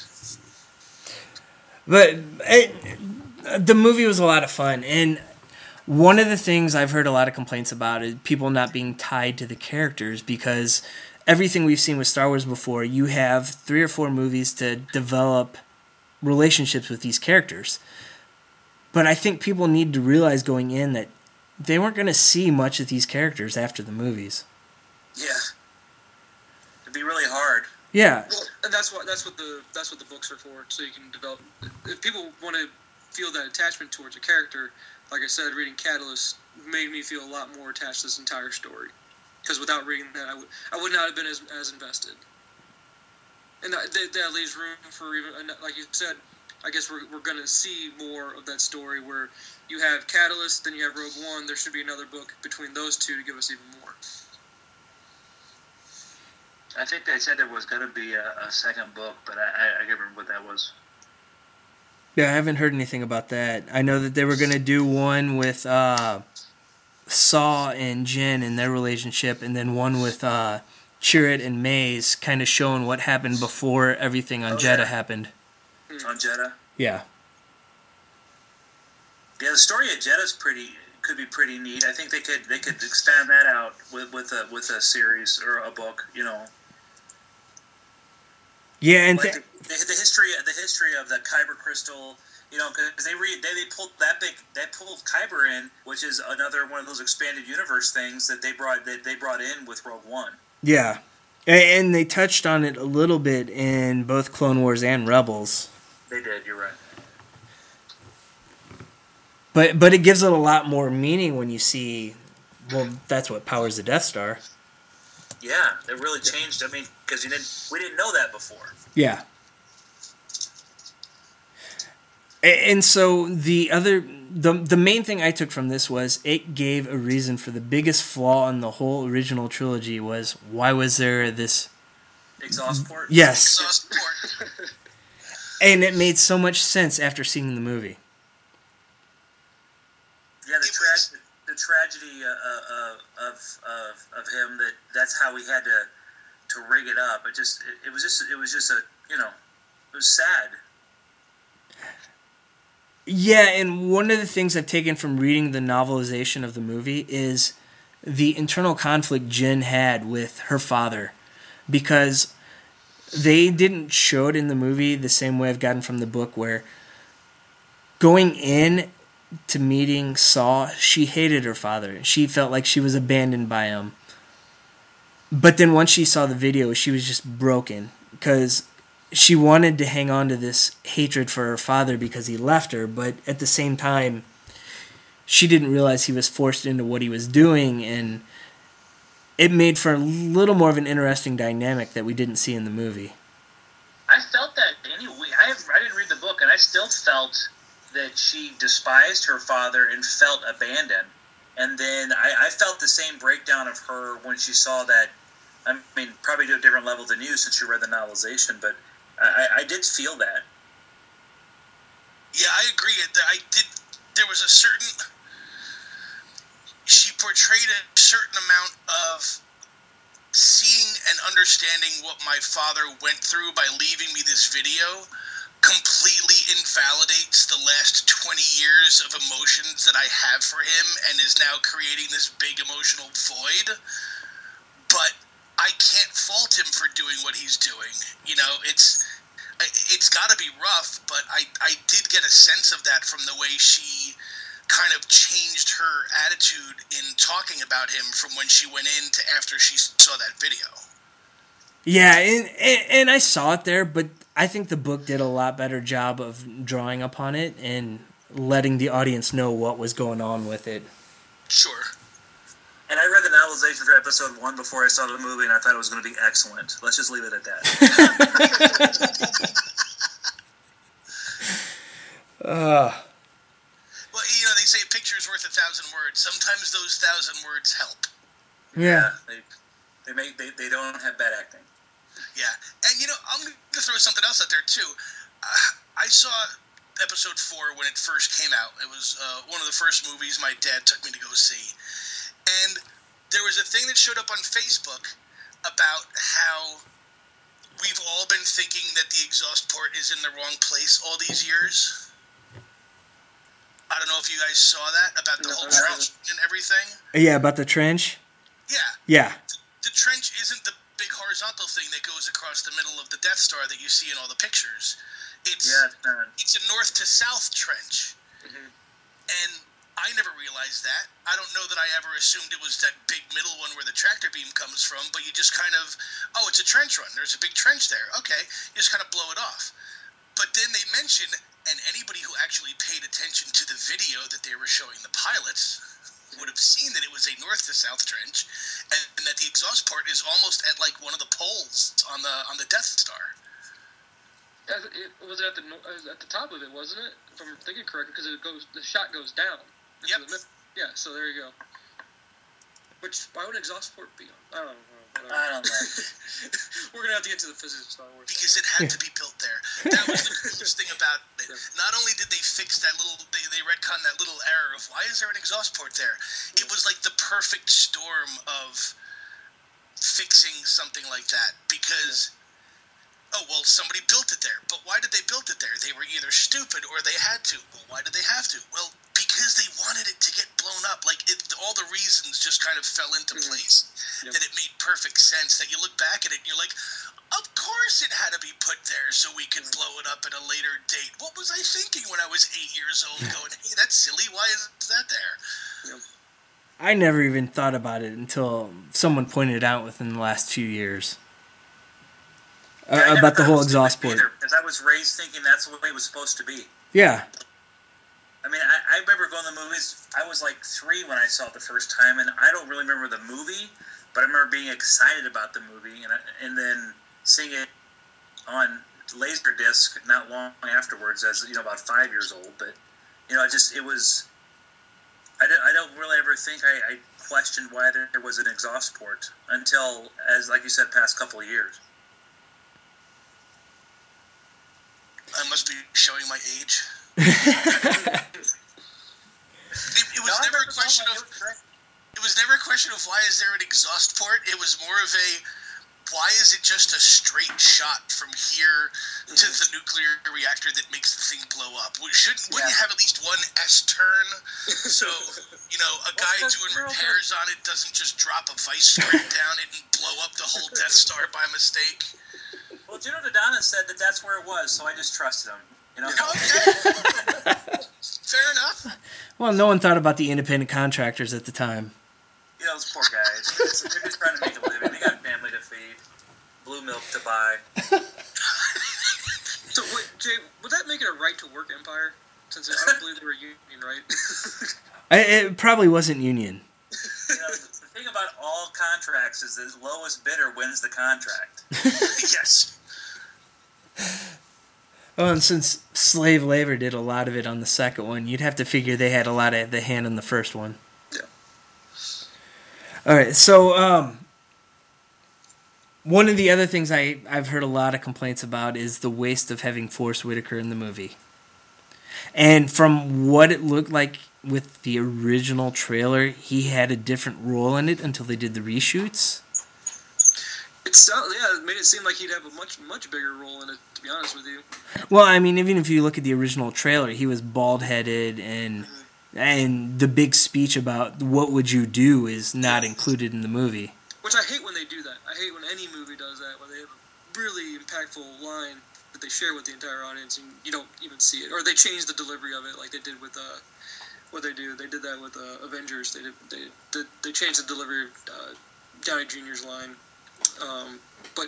But the movie was a lot of fun, and one of the things I've heard a lot of complaints about is people not being tied to the characters, because everything we've seen with Star Wars before, you have 3 or 4 movies to develop relationships with these characters. But I think people need to realize going in that they weren't going to see much of these characters after the movies. Yeah. It'd be really hard. Yeah. Well, and that's what the books are for, so you can develop. If people want to feel that attachment towards a character, like I said, reading Catalyst made me feel a lot more attached to this entire story. Because without reading that, I would not have been as invested. And that leaves room for, even, like you said, I guess we're going to see more of that story where you have Catalyst, then you have Rogue One. There should be another book between those two to give us even more. I think they said there was going to be a second book, but I can't remember what that was. Yeah, I haven't heard anything about that. I know that they were going to do one with Saw and Jin and their relationship, and then one with Chirrut and Maze, kind of showing what happened before everything on Jeddah happened. On Jeddah? Yeah. Yeah, the story of Jeddah's could be pretty neat. I think they could expand that out with a series or a book, you know. Yeah, and like the history of the Kyber crystal, you know, because they pulled Kyber in, which is another one of those expanded universe things that they brought in with Rogue One. Yeah, and they touched on it a little bit in both Clone Wars and Rebels. They did. You're right. But it gives it a lot more meaning when you see, well, that's what powers the Death Star. Yeah, it really changed. I mean, because we didn't know that before. Yeah. And so the main thing I took from this was it gave a reason for the biggest flaw in the whole original trilogy was why was there this exhaust port? Yes. Exhaust port. And it made so much sense after seeing the movie. Yeah, the tragedy of him that's how he had to rig it up. It was just a, you know, it was sad. Yeah, and one of the things I've taken from reading the novelization of the movie is the internal conflict Jyn had with her father, because they didn't show it in the movie the same way I've gotten from the book, where going in to meeting Saw, she hated her father. She felt like she was abandoned by him. But then once she saw the video, she was just broken because she wanted to hang on to this hatred for her father because he left her, but at the same time, she didn't realize he was forced into what he was doing, and it made for a little more of an interesting dynamic that we didn't see in the movie. I felt that anyway. I didn't read the book, and I still felt that she despised her father and felt abandoned. And then I felt the same breakdown of her when she saw that. I mean, probably to a different level than you since you read the novelization, but I did feel that. Yeah, I agree. There was a certain... She portrayed a certain amount of seeing and understanding what my father went through by leaving me this video completely invalidates the last 20 years of emotions that I have for him and is now creating this big emotional void. But I can't fault him for doing what he's doing. You know, it's got to be rough, but I did get a sense of that from the way she kind of changed her attitude in talking about him from when she went in to after she saw that video. Yeah, and I saw it there, but I think the book did a lot better job of drawing upon it and letting the audience know what was going on with it. Sure. And I read the novelization for episode 1 before I saw the movie, and I thought it was going to be excellent. Let's just leave it at that. Well, you know, they say a picture is worth 1,000 words. Sometimes those 1,000 words help. Yeah. They don't have bad acting. Yeah. And, you know, I'm going to throw something else out there, too. I saw episode 4 when it first came out. It was one of the first movies my dad took me to go see. And there was a thing that showed up on Facebook about how we've all been thinking that the exhaust port is in the wrong place all these years. I don't know if you guys saw that, about the whole trench and everything. Yeah, about the trench? Yeah. Yeah. The trench isn't the big horizontal thing that goes across the middle of the Death Star that you see in all the pictures. It's a north to south trench. Mm-hmm. And I never realized that. I don't know that I ever assumed it was that big middle one where the tractor beam comes from, but you just kind of, oh, it's a trench run. There's a big trench there. Okay. You just kind of blow it off. But then they mention, and anybody who actually paid attention to the video that they were showing the pilots would have seen that it was a north to south trench, and that the exhaust port is almost at like one of the poles on the Death Star. It was at the top of it, wasn't it? If I'm thinking correctly, because the shot goes down. Yep. Yeah. So there you go. Why would an exhaust port be on? I don't know. We're gonna have to get to the physics of Star Wars. Because it had to be built there. That was the coolest thing about it. Not only did they fix that they retcon that little error of why is there an exhaust port there? It was like the perfect storm of fixing something like that because, oh, well, somebody built it there. But why did they build it there? They were either stupid or they had to. Well, why did they have to? Well, because they wanted it to get blown up. Like, all the reasons just kind of fell into place. That it made perfect sense. That you look back at it and you're like, of course it had to be put there so we could blow it up at a later date. What was I thinking when I was 8 years old going, hey, that's silly. Why is that there? Yep. I never even thought about it until someone pointed it out within the last few years. About the whole exhaust port. Because I was raised thinking that's the way it was supposed to be. Yeah. I mean, I remember going to the movies. I was like 3 when I saw it the first time, and I don't really remember the movie, but I remember being excited about the movie, and then seeing it on Laserdisc not long afterwards, as about 5 years old. But it was. I don't really ever think I questioned why there was an exhaust port until, as like you said, past couple of years. I must be showing my age. It was never a question of. It was never a question of why is there an exhaust port. It was more of a why is it just a straight shot from here to the nuclear reactor that makes the thing blow up? Wouldn't you have at least one S-turn? So, a guy doing repairs on it doesn't just drop a vice grip down it and blow up the whole Death Star by mistake. Well, Gino Dodonna said that that's where it was, so I just trusted him. Okay. Fair enough. Well, no one thought about the independent contractors at the time. Those poor guys. They're just trying to make a living. They got family to feed, blue milk to buy. So, wait, Jay, would that make it a right-to-work empire? Since I don't believe they were union, right? It probably wasn't union. The thing about all contracts is the lowest bidder wins the contract. Yes. Oh, and since slave labor did a lot of it on the second one, you'd have to figure they had a lot of the hand on the first one. Yeah. All right, so one of the other things I've heard a lot of complaints about is the waste of having Forrest Whitaker in the movie. And from what it looked like with the original trailer, he had a different role in it until they did the reshoots. It made it seem like he'd have a much, much bigger role in it, to be honest with you. Well, I mean, even if you look at the original trailer, he was bald-headed, and the big speech about what would you do is not included in the movie. Which I hate when they do that. I hate when any movie does that, where they have a really impactful line that they share with the entire audience, and you don't even see it. Or they change the delivery of it, like they did with what they do. They did that with Avengers. They changed the delivery of Downey Jr.'s line. But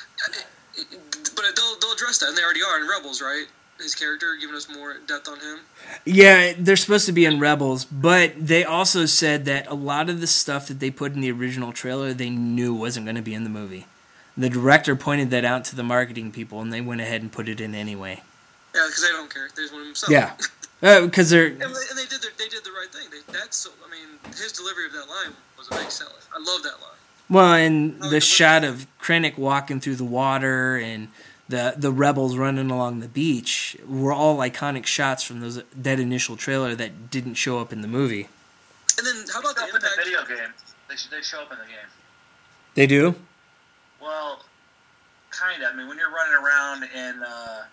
they'll address that, and they already are in Rebels, right? His character, giving us more depth on him. Yeah, they're supposed to be in Rebels, but they also said that a lot of the stuff that they put in the original trailer, they knew wasn't going to be in the movie. The director pointed that out to the marketing people, and they went ahead and put it in anyway. Yeah, because they don't care. They just want him to sell. Yeah, because they're. And they did the right thing. His delivery of that line was a big seller. I love that line. Well, and the shot of Krennic walking through the water and the rebels running along the beach were all iconic shots from that initial trailer that didn't show up in the movie. And then how about the video game? They show up in the game. They do? Well, kind of. I mean, when you're running around in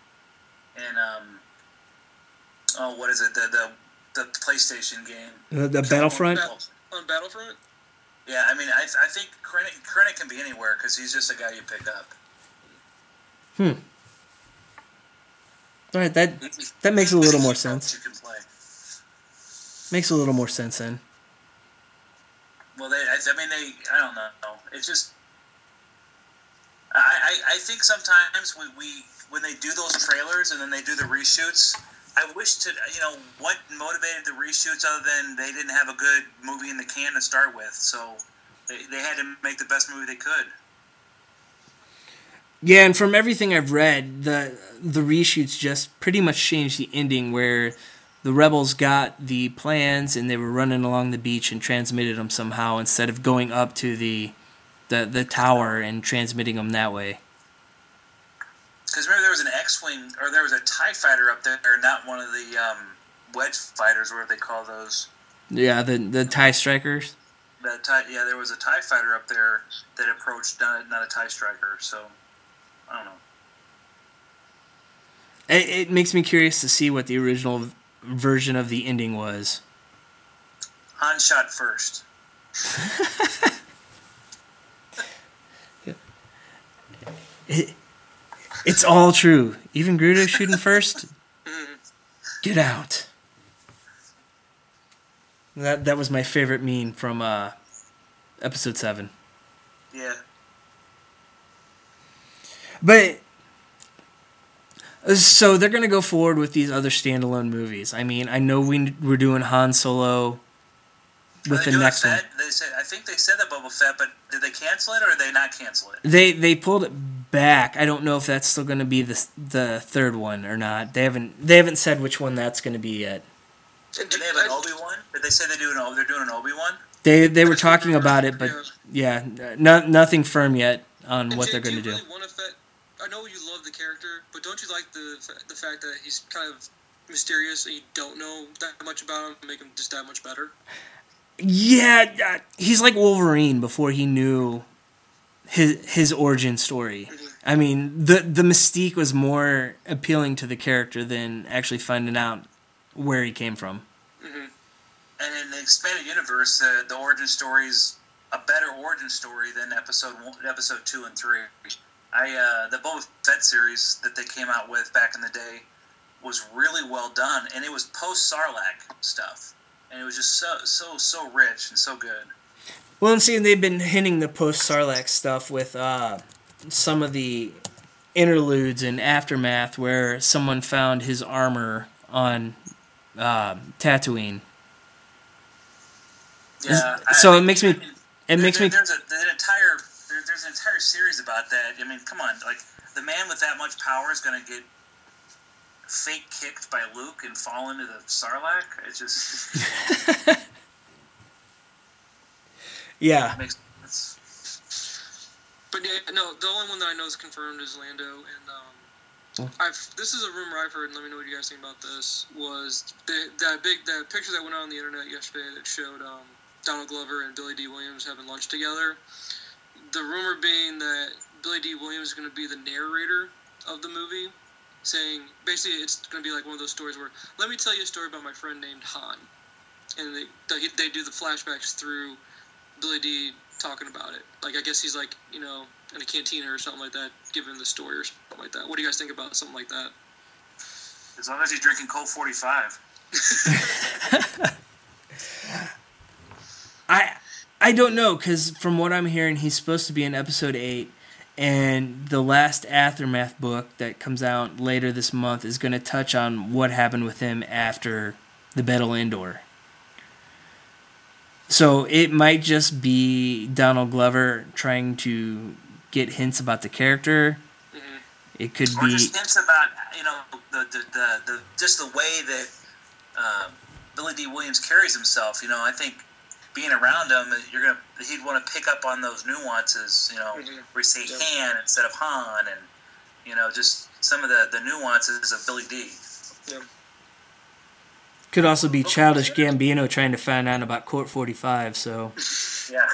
what is it? The PlayStation game. The Battlefront? On Battlefront? Yeah, I mean, I think Krennic can be anywhere because he's just a guy you pick up. All right, that makes a little more sense. You can play. Makes a little more sense then. Well, I don't know. It's just, I think sometimes we when they do those trailers and then they do the reshoots, I wish what motivated the reshoots other than they didn't have a good movie in the can to start with, so they had to make the best movie they could. Yeah, and from everything I've read, the reshoots just pretty much changed the ending where the rebels got the plans and they were running along the beach and transmitted them somehow instead of going up to the tower and transmitting them that way. Because remember, there was an X-wing, or there was a TIE fighter up there, not one of the wedge fighters, what do they call those? Yeah, the TIE Strikers. There was a TIE fighter up there that approached, not a TIE Striker, so I don't know. It makes me curious to see what the original version of the ending was. Han shot first. It's all true. Even Grudo shooting first? Get out. That was my favorite meme from episode 7. Yeah. But so they're going to go forward with these other standalone movies. I mean, I know we're doing Han Solo with the next one. I think they said that Boba Fett, but did they cancel it or did they not cancel it? They pulled it back. I don't know if that's still going to be the third one or not. They haven't said which one that's going to be yet. Did they have an Obi-Wan? Did they say they're doing an Obi-Wan? They were talking about it, but yeah, nothing firm yet on what they're going to do. Really want I know you love the character, but don't you like the fact that he's kind of mysterious and you don't know that much about him to make him just that much better? Yeah, he's like Wolverine before he knew his origin story. Mm-hmm. I mean, the mystique was more appealing to the character than actually finding out where he came from. Mm-hmm. And in the expanded universe, the origin story is a better origin story than episode 2 and 3. The Boba Fett series that they came out with back in the day was really well done, and it was post Sarlacc stuff, and it was just so rich and so good. Well, and see, they've been hinting the post Sarlacc stuff with some of the interludes and aftermath where someone found his armor on Tatooine. Yeah, so it makes me. There's an entire series about that. I mean, come on, like the man with that much power is going to get fake kicked by Luke and fall into the Sarlacc. It's just yeah. Makes sense. But yeah, no, the only one that I know is confirmed is Lando, and this is a rumor I've heard, and let me know what you guys think about this. Was that picture that went out on the internet yesterday that showed Donald Glover and Billy D. Williams having lunch together. The rumor being that Billy D. Williams is going to be the narrator of the movie, saying basically it's going to be like one of those stories where let me tell you a story about my friend named Han, and they do the flashbacks through Billy D. talking about it. Like I guess he's like in a cantina or something like that, giving the story or something like that. What do you guys think about something like that? As long as he's drinking Colt 45. I don't know, because from what I'm hearing, he's supposed to be in episode 8, and the last Aftermath book that comes out later this month is going to touch on what happened with him after the Battle of Endor. So it might just be Donald Glover trying to get hints about the character. Mm-hmm. It could or be just hints about the just the way that Billy D. Williams carries himself. I think being around him, he'd want to pick up on those nuances. Where you say Han instead of Han, and just some of the nuances of Billy D. Yeah. Could also be Childish Gambino trying to find out about Court 45, so... Yeah.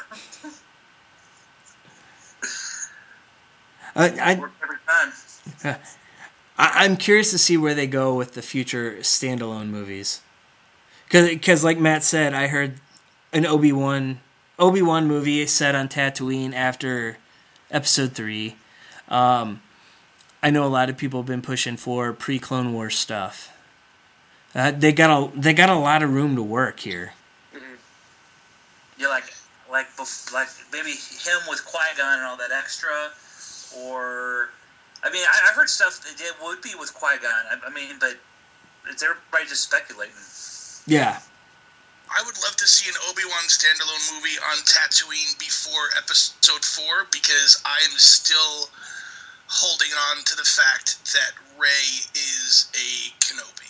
Work every time. I'm curious to see where they go with the future standalone movies. Because like Matt said, I heard an Obi-Wan movie set on Tatooine after Episode 3. I know a lot of people have been pushing for pre-Clone Wars stuff. They got a lot of room to work here. Mm-hmm. Yeah, like maybe him with Qui-Gon and all that extra, or I mean, I've heard stuff that it would be with Qui-Gon. I mean, but it's everybody just speculating. Yeah. I would love to see an Obi-Wan standalone movie on Tatooine before Episode 4 because I am still holding on to the fact that Rey is a Kenobi.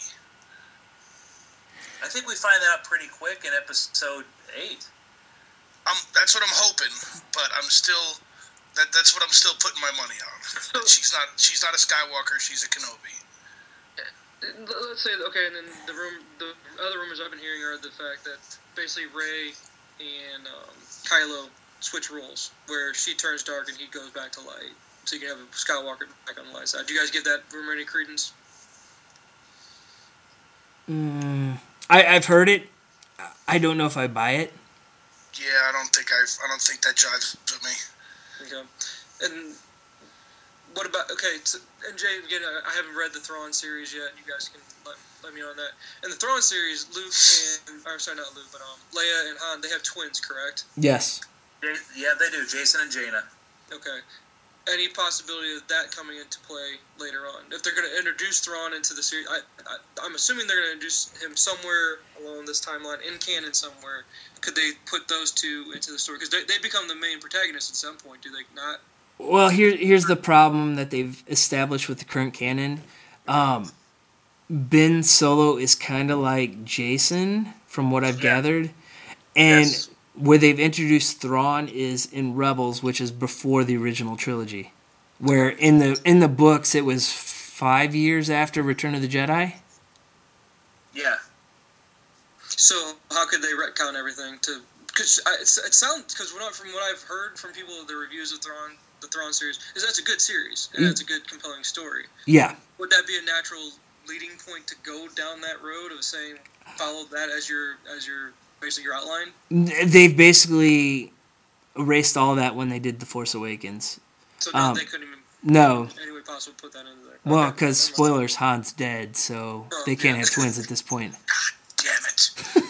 I think we find that out pretty quick in Episode 8. That's what I'm hoping, but I'm still That's what I'm still putting my money on. She's not a Skywalker. She's a Kenobi. Let's say and then the other rumors I've been hearing are the fact that basically Rey and Kylo switch roles, where she turns dark and he goes back to light, so you can have a Skywalker back on the light side. Do you guys give that rumor any credence? I've heard it. I don't know if I buy it. Yeah, I don't think that jives with me. Okay, and what about and Jay, again, I haven't read the Thrawn series yet. You guys can let me know on that. In the Thrawn series, not Luke, but Leia and Han, they have twins, correct? Yes. Yeah, they do. Jason and Jaina. Okay. Any possibility of that coming into play later on? If they're going to introduce Thrawn into the series, I'm assuming they're going to introduce him somewhere along this timeline, in canon somewhere. Could they put those two into the story? Because they become the main protagonists at some point, do they not? Well, here's the problem that they've established with the current canon. Ben Solo is kind of like Jason, from what I've gathered. And where they've introduced Thrawn is in Rebels, which is before the original trilogy. Where in the books it was 5 years after Return of the Jedi. Yeah. So how could they retcon everything to? Because from what I've heard from people, the reviews of the Thrawn series, is that's a good series and that's a good compelling story. Yeah. Would that be a natural leading point to go down that road of saying follow that as your basically your outline? They've basically erased all that when they did The Force Awakens. So now they couldn't even any way possible put that into there. Well, because spoilers, Han's dead, so they can't have twins at this point. Damn it.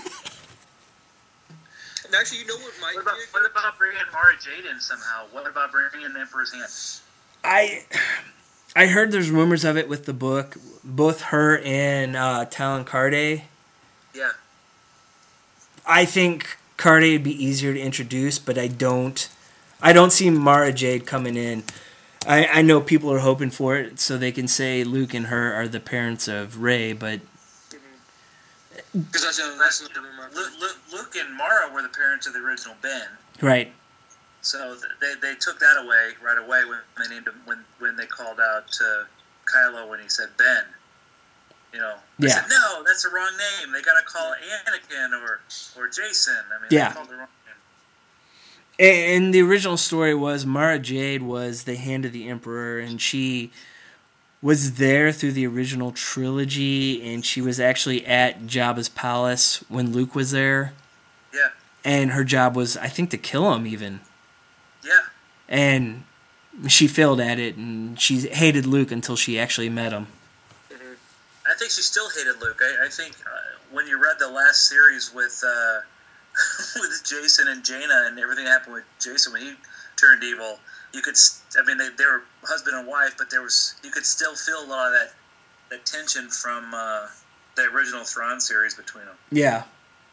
And actually, you know what might What about bringing Mara Jade in somehow? What about bringing in the Emperor's Hand? I heard there's rumors of it with the book. Both her and Talon Karrde. Yeah. I think Karrde would be easier to introduce, but I don't see Mara Jade coming in. I know people are hoping for it so they can say Luke and her are the parents of Rey, but because that's the rumor. Luke and Mara were the parents of the original Ben. Right. So they took that away right away when they named him when they called out Kylo when he said Ben. You know, they said, no, that's the wrong name. They got to call Anakin or Jason. I mean, they called the wrong name. And the original story was Mara Jade was the Hand of the Emperor, and she was there through the original trilogy, and she was actually at Jabba's palace when Luke was there. Yeah. And her job was, I think, to kill him even. Yeah. And she failed at it, and she hated Luke until she actually met him. I think she still hated Luke. I think when you read the last series with with Jason and Jaina and everything that happened with Jason when he turned evil, you could. I mean, they were husband and wife, but you could still feel a lot of that tension from the original Thrawn series between them. Yeah.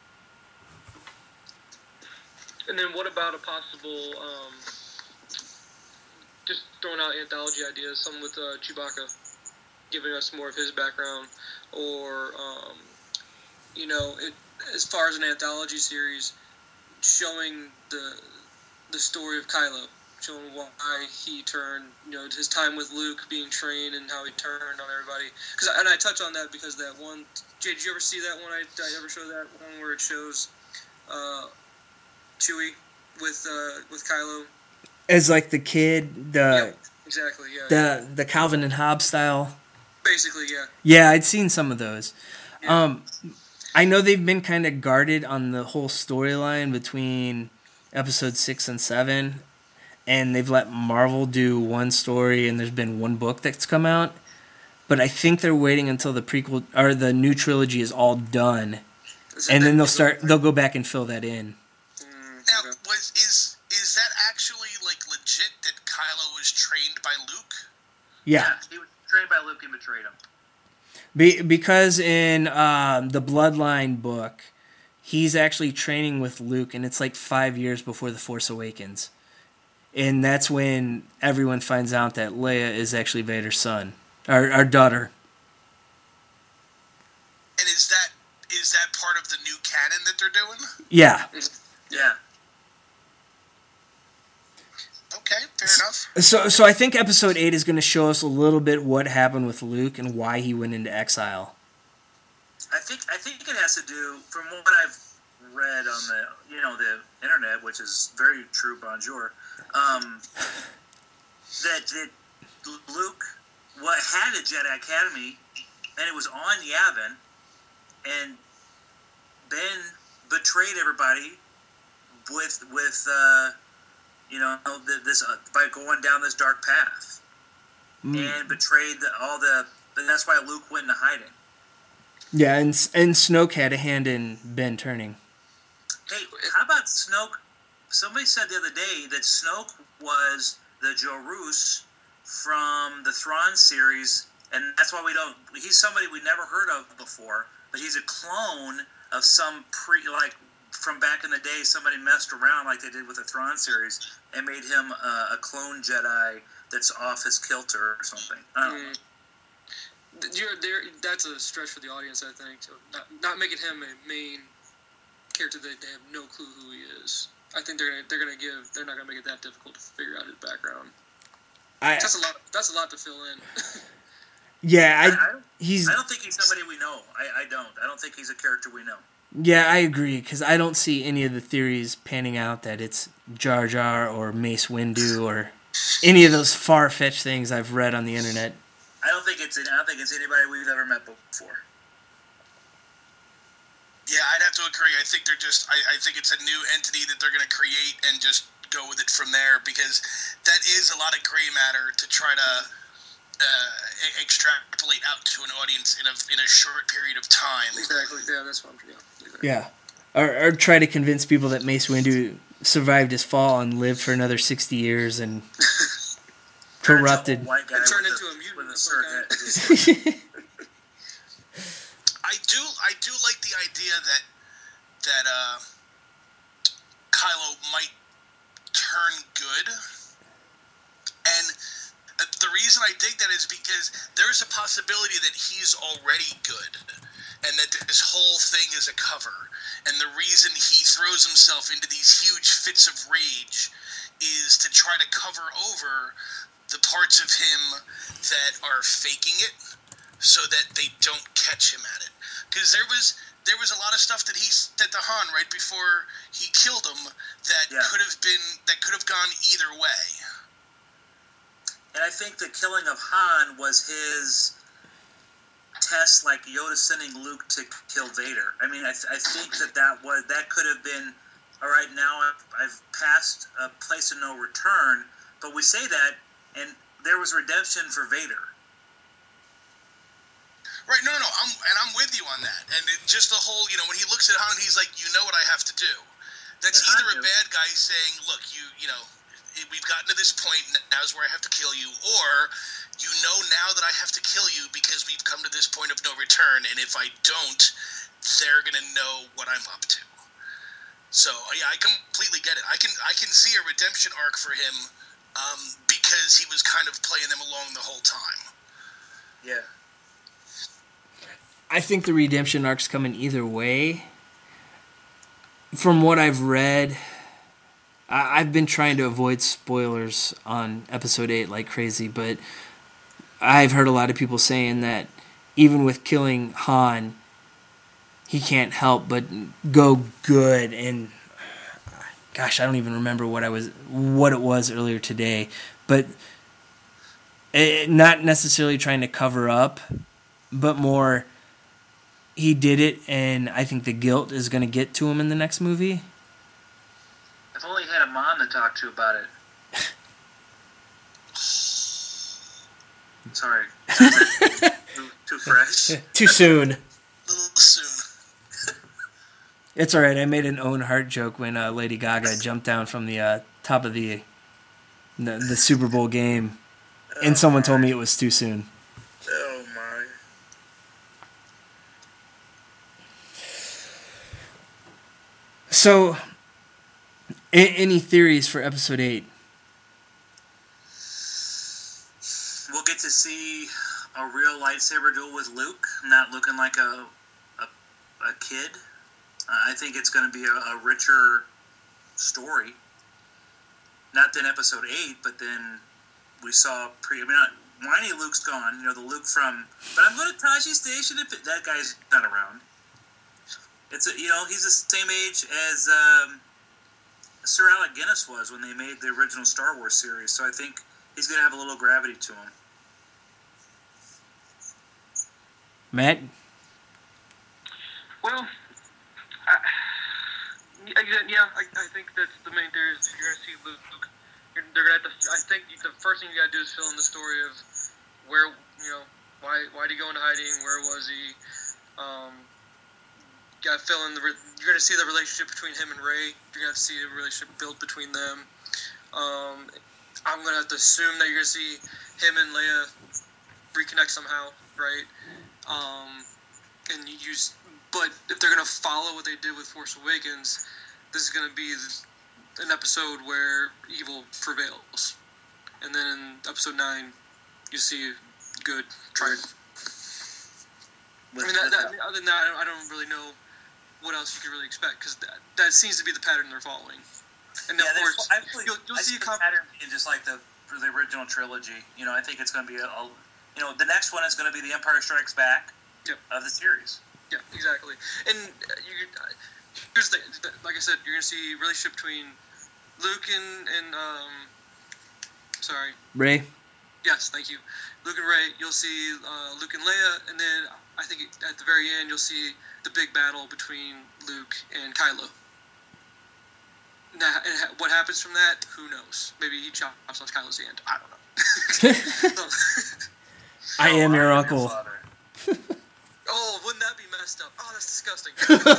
And then what about a possible, just throwing out anthology ideas, something with Chewbacca, giving us more of his background, or, as far as an anthology series, showing the story of Kylo, showing why he turned, his time with Luke, being trained, and how he turned on everybody. And I touch on that because that one, Jay, did you ever see that one? I ever show that one where it shows Chewie with Kylo as like the kid, exactly, the Calvin and Hobbes style. Basically, yeah. Yeah, I'd seen some of those. Yeah. I know they've been kind of guarded on the whole storyline between episode 6 and 7, and they've let Marvel do one story, and there's been one book that's come out. But I think they're waiting until the prequel or the new trilogy is all done, and then they'll go back and fill that in. Now, is that actually like legit that Kylo was trained by Luke? Yeah, he was trained by Luke and betrayed him. Because in the Bloodline book, he's actually training with Luke, and it's like 5 years before The Force Awakens. And that's when everyone finds out that Leia is actually Vader's son, our daughter. And is that part of the new canon that they're doing? Yeah. Yeah. Okay. Fair enough. So I think episode 8 is going to show us a little bit what happened with Luke and why he went into exile. I think it has to do, from what I've read on the internet, which is very true, bonjour, that Luke had a Jedi Academy, and it was on Yavin, and Ben betrayed everybody with this by going down this dark path, and betrayed and that's why Luke went into hiding. Yeah, and Snoke had a hand in Ben turning. Hey, how about Snoke? Somebody said the other day that Snoke was the Jorus from the Thrawn series, and that's why he's somebody we never heard of before, but he's a clone of some from back in the day. Somebody messed around like they did with the Thrawn series and made him a clone Jedi that's off his kilter or something. I don't know. That's a stretch for the audience, I think. So not making him a main character that they have no clue who he is. I think they're not gonna make it that difficult to figure out his background. That's a lot to fill in. Yeah, I don't think he's somebody we know. I don't think he's a character we know. Yeah, I agree, because I don't see any of the theories panning out that it's Jar Jar or Mace Windu or any of those far-fetched things I've read on the internet. I don't think it's anybody we've ever met before. Yeah, I'd have to agree. I think I think it's a new entity that they're going to create and just go with it from there, because that is a lot of gray matter to try to extrapolate out to an audience in a short period of time. Exactly. Yeah, that's what I'm. Yeah. Exactly. Yeah, or try to convince people that Mace Windu survived his fall and lived for another 60 years and corrupted. Turned into a mutant with a surrogate. I do like the idea that Kylo might turn good, and the reason I dig that is because there's a possibility that he's already good, and that this whole thing is a cover, and the reason he throws himself into these huge fits of rage is to try to cover over the parts of him that are faking it, so that they don't catch him at it. Because there was a lot of stuff that he said to Han right before he killed him that could have gone either way. And I think the killing of Han was his test, like Yoda sending Luke to kill Vader. I mean, I think that could have been, all right, now I've passed a place of no return. But we say that, and there was redemption for Vader. Right, no, I'm with you on that. And just the whole, when he looks at Han, he's like, you know what I have to do. That's either a bad guy saying, look, we've gotten to this point, now's where I have to kill you, or you know now that I have to kill you because we've come to this point of no return, and if I don't, they're going to know what I'm up to. So, yeah, I completely get it. I can see a redemption arc for him because he was kind of playing them along the whole time. Yeah. I think the redemption arc's coming either way. From what I've read, I've been trying to avoid spoilers on Episode 8 like crazy, but I've heard a lot of people saying that even with killing Han, he can't help but go good. And gosh, I don't even remember what it was earlier today, but not necessarily trying to cover up, but more he did it, and I think the guilt is going to get to him in the next movie. If only he had a mom to talk to about it. Sorry. Too fresh. Too soon. A little soon. It's all right. I made an Owen Hart joke when Lady Gaga jumped down from the top of the Super Bowl game, and someone told me it was too soon. Oh, my. So, any theories for Episode 8? We'll get to see a real lightsaber duel with Luke, not looking like a kid. I think it's going to be a richer story. not then Episode 8, but then we saw whiny Luke's gone. The Luke from, but I'm going to Taji Station. That guy's not around. It's he's the same age as Sir Alec Guinness was when they made the original Star Wars series. So I think he's going to have a little gravity to him. Matt? Well, I think that's the main theory is you're going to see Luke. They're going to have to. I think the first thing you got to do is fill in the story of where why did he go into hiding? Where was he? Got to fill in you're going to see the relationship between him and Rey. You're going to have to see the relationship built between them. I'm going to have to assume that you're going to see him and Leia reconnect somehow, right? But if they're going to follow what they did with Force Awakens, this is going to be an episode where evil prevails. And then in Episode 9, you see good triumph. Other than that, I don't really know what else you could really expect, because that seems to be the pattern they're following. And of course, you'll see a pattern in just like the original trilogy. I think it's going to be the next one is going to be The Empire Strikes Back of the series. Yeah, exactly. And here's the thing. Like I said, you're going to see a relationship between Luke and Rey. Yes, thank you. Luke and Rey. You'll see Luke and Leia, and then I think at the very end you'll see the big battle between Luke and Kylo. Now, and what happens from that? Who knows? Maybe he chops off Kylo's hand. I don't know. I am your uncle. Oh, wouldn't that be messed up? Oh, that's disgusting.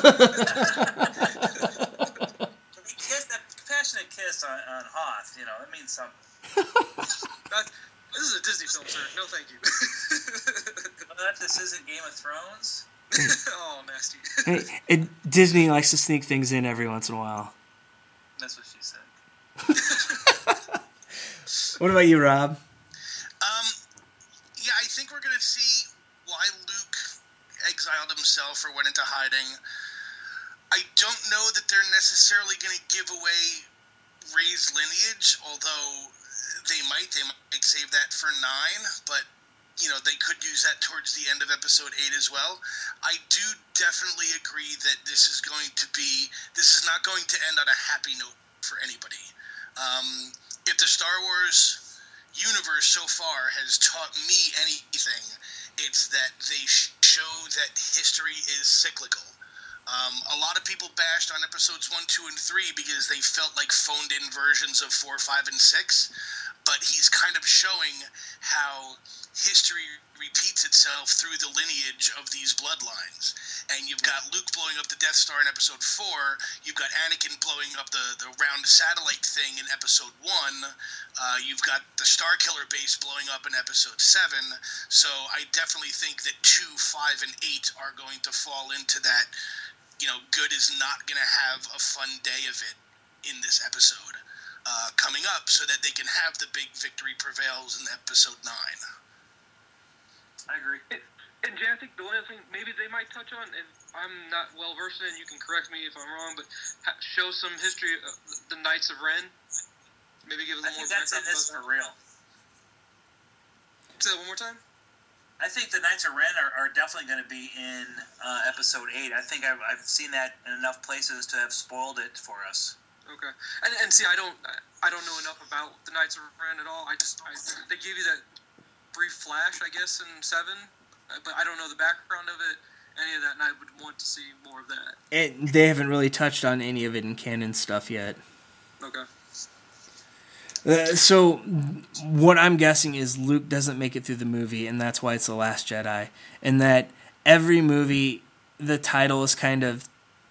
That passionate kiss on Hoth, it means something. This is a Disney film, sir. No, thank you. This isn't Game of Thrones? Oh, nasty. Disney likes to sneak things in every once in a while. That's what she said. What about you, Rob? Yeah, I think we're going to see why Luke exiled himself or went into hiding. I don't know that they're necessarily going to give away Rey's lineage, although they might save that for 9, but they could use that towards the end of Episode 8 as well. I do definitely agree that this is not going to end on a happy note for anybody. If the Star Wars universe so far has taught me anything, it's that they show that history is cyclical. A lot of people bashed on Episodes 1, 2, and 3 because they felt like phoned-in versions of 4, 5, and 6, but he's kind of showing how history repeats itself through the lineage of these bloodlines. And you've got Luke blowing up the Death Star in Episode 4, you've got Anakin blowing up the round satellite thing in Episode 1, you've got the Starkiller base blowing up in Episode 7, so I definitely think that 2, 5, and 8 are going to fall into that, good is not going to have a fun day of it in this episode coming up, so that they can have the big victory prevails in Episode 9. I agree. And Jay, I think the one other thing maybe they might touch on, and I'm not well versed in, you can correct me if I'm wrong, but show some history of the Knights of Ren. Maybe give a little more background. That's for real. Say that one more time. I think the Knights of Ren are definitely going to be in Episode 8. I think I've seen that in enough places to have spoiled it for us. Okay, and see, I don't know enough about the Knights of Ren at all. They gave you that brief flash, I guess, in 7, but I don't know the background of it, any of that, and I would want to see more of that. And they haven't really touched on any of it in canon stuff yet. Okay. So what I'm guessing is Luke doesn't make it through the movie, and that's why it's The Last Jedi. And that every movie, the title is kind of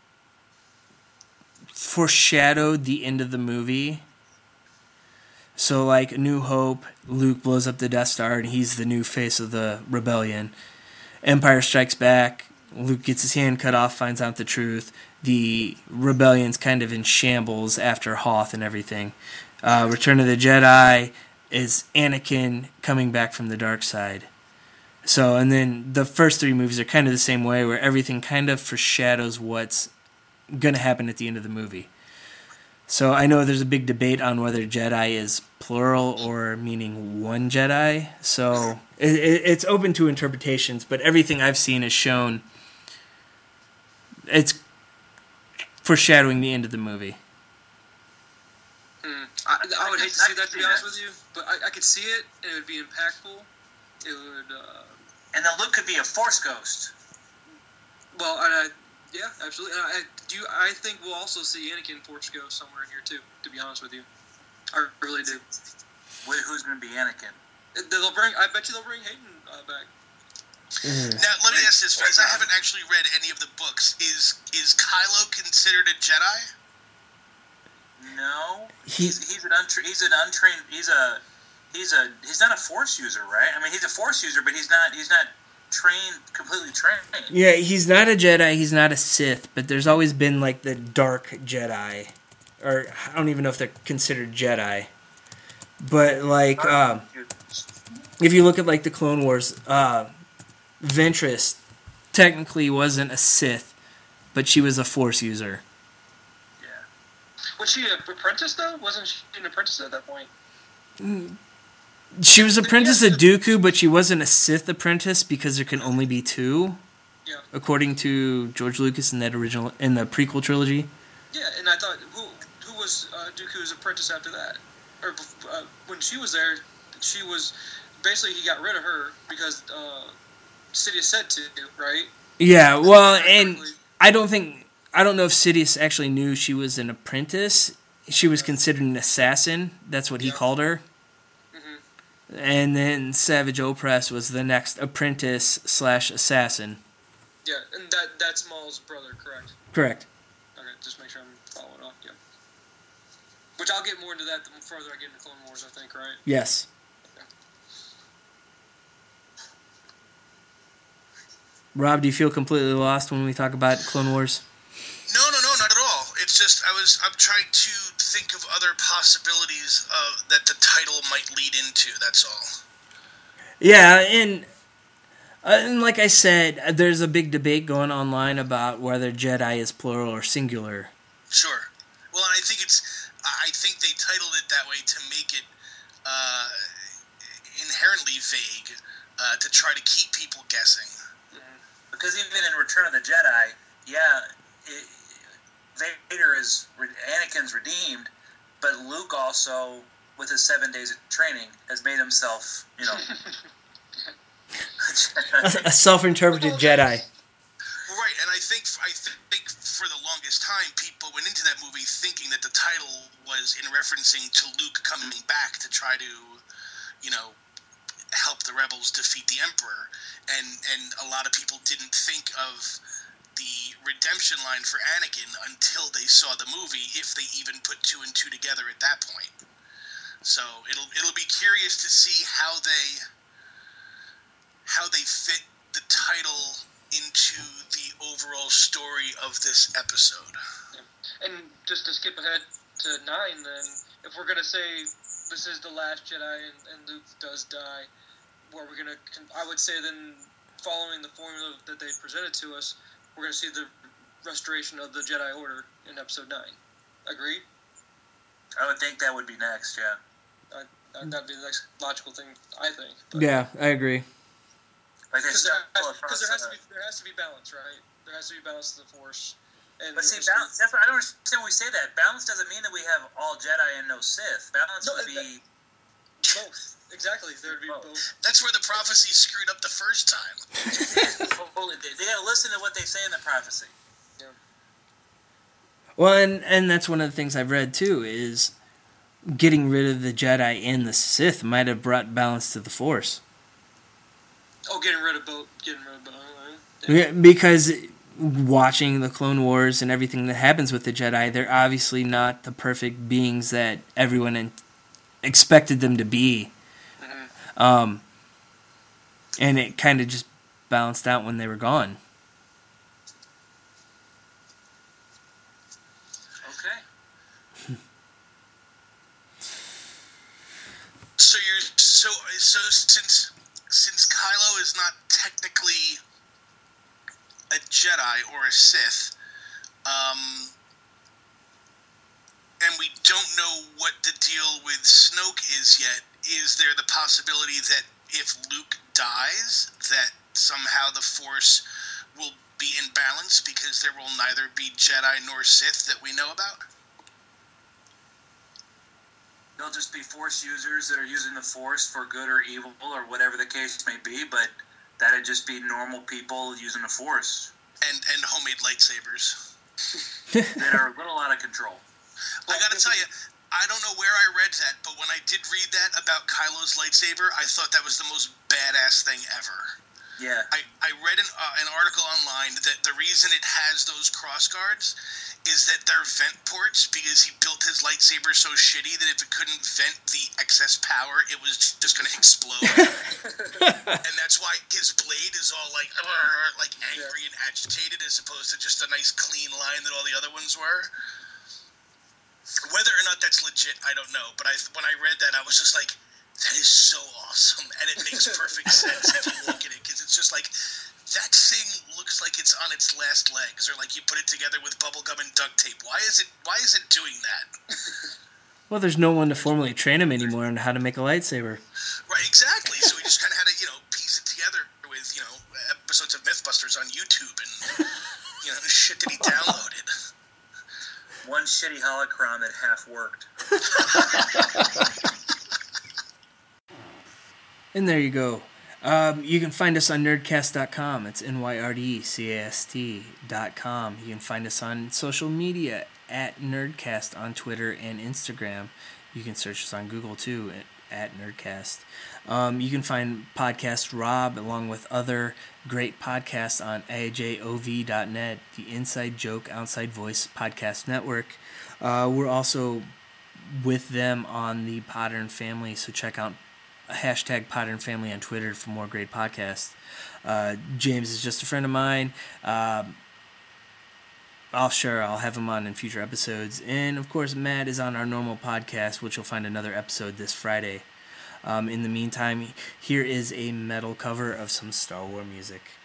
foreshadowed the end of the movie. So like New Hope, Luke blows up the Death Star, and he's the new face of the rebellion. Empire Strikes Back, Luke gets his hand cut off, finds out the truth. The rebellion's kind of in shambles after Hoth and everything. Return of the Jedi is Anakin coming back from the dark side. So, and then the first 3 movies are kind of the same way, where everything kind of foreshadows what's going to happen at the end of the movie. So I know there's a big debate on whether Jedi is plural or meaning one Jedi. So it's open to interpretations, but everything I've seen has shown it's foreshadowing the end of the movie. I would hate to see that, to be honest with you, but I could see it, and it would be impactful. It would... And then Luke could be a Force ghost. Well, yeah, absolutely. I think we'll also see Anakin Force Ghost somewhere in here, too, to be honest with you. I really do. Who's going to be Anakin? I bet you they'll bring Hayden back. Now, let me ask this, because I haven't actually read any of the books. Is Kylo considered a Jedi? No. He's not a Force user, right? I mean, he's a Force user, but he's not completely trained. Yeah, he's not a Jedi, he's not a Sith, but there's always been like the Dark Jedi. Or I don't even know if they're considered Jedi. But like if you look at like the Clone Wars, Ventress technically wasn't a Sith, but she was a Force user. Yeah. Was she an apprentice though? Wasn't she an apprentice at that point? She was apprentice of Dooku, but she wasn't a Sith apprentice because there can only be two. Yeah. According to George Lucas in the prequel trilogy. Yeah, and I thought who was Dooku's apprentice after that? Or when she was there, she was basically he got rid of her because Sidious said to, right? Yeah, well, and I don't know if Sidious actually knew she was an apprentice. She was considered an assassin. That's what he called her. Mm-hmm. And then Savage Opress was the next apprentice/assassin. Yeah, and that's Maul's brother, correct? Correct. Okay, just make sure I'm following up. Yeah. Which I'll get more into that the further I get into Clone Wars, I think, right? Yes. Okay. Rob, do you feel completely lost when we talk about Clone Wars? No, not at all. It's just I'm trying to think of other possibilities that the title might lead into. That's all. Yeah, and like I said, there's a big debate going online about whether Jedi is plural or singular. Sure. Well, and I think they titled it that way to make it inherently vague to try to keep people guessing. Because even in Return of the Jedi, Anakin's redeemed, but Luke also, with his 7 days of training, has made himself, a self-interpreted Jedi. Right, and I think for the longest time, people went into that movie thinking that the title was in referencing to Luke coming back to try to, help the rebels defeat the Emperor, and a lot of people didn't think of the redemption line for Anakin until they saw the movie, if they even put two and two together at that point. So it'll be curious to see how they fit the title into the overall story of this episode. Yeah. And just to skip ahead to 9, then, if we're gonna say this is the last Jedi and Luke does die, I would say then, following the formula that they've presented to us, we're going to see the restoration of the Jedi Order in Episode 9. Agree? I would think that would be next, yeah. That'd be the next logical thing, I think. But, yeah, I agree. Because there has to be balance, right? There has to be balance to the Force. But see, balance, that's what I don't understand when we say that. Balance doesn't mean that we have all Jedi and no Sith. Balance would be... Both. Exactly. There would be both. That's where the prophecy screwed up the first time. They gotta listen to what they say in the prophecy. Yeah. Well, and that's one of the things I've read too, is getting rid of the Jedi and the Sith might have brought balance to the Force. Oh, getting rid of both. Yeah, because watching the Clone Wars and everything that happens with the Jedi, they're obviously not the perfect beings that everyone expected them to be. Mm-hmm. And it kind of just balanced out when they were gone. Okay. So since Kylo is not technically a Jedi or a Sith, and we don't know what the deal with Snoke is yet, is there the possibility that if Luke dies, that somehow the Force will be in balance because there will neither be Jedi nor Sith that we know about? They'll just be Force users that are using the Force for good or evil or whatever the case may be, but that'd just be normal people using the Force. And homemade lightsabers. That are a little out of control. I gotta tell you, I don't know where I read that, but when I did read that about Kylo's lightsaber, I thought that was the most badass thing ever. Yeah. I read an article online that the reason it has those crossguards is that they're vent ports because he built his lightsaber so shitty that if it couldn't vent the excess power, it was just going to explode. And that's why his blade is all like angry and agitated as opposed to just a nice clean line that all the other ones were. Whether or not that's legit, I don't know. But when I read that, I was just like, that is so awesome. And it makes perfect sense if you look at it, because it's just like, that thing looks like it's on its last legs, or like you put it together with bubblegum and duct tape. Why is it doing that? Well, there's no one to formally train him anymore on how to make a lightsaber. Right, exactly. So he just kind of had to, piece it together with, episodes of Mythbusters on YouTube and, shit that he downloaded. One shitty holocron that half worked. And there you go. You can find us on nerdcast.com. It's nerdcast.com. You can find us on social media at Nerdcast on Twitter and Instagram. You can search us on Google too at Nerdcast. You can find Podcast Rob along with other great podcasts on ajov.net, the Inside Joke Outside Voice Podcast Network. We're also with them on the Podern Family, so check out hashtag Podern Family on Twitter for more great podcasts. James is just a friend of mine. I'll have him on in future episodes. And of course, Matt is on our normal podcast, which you'll find another episode this Friday. In the meantime, here is a metal cover of some Star Wars music.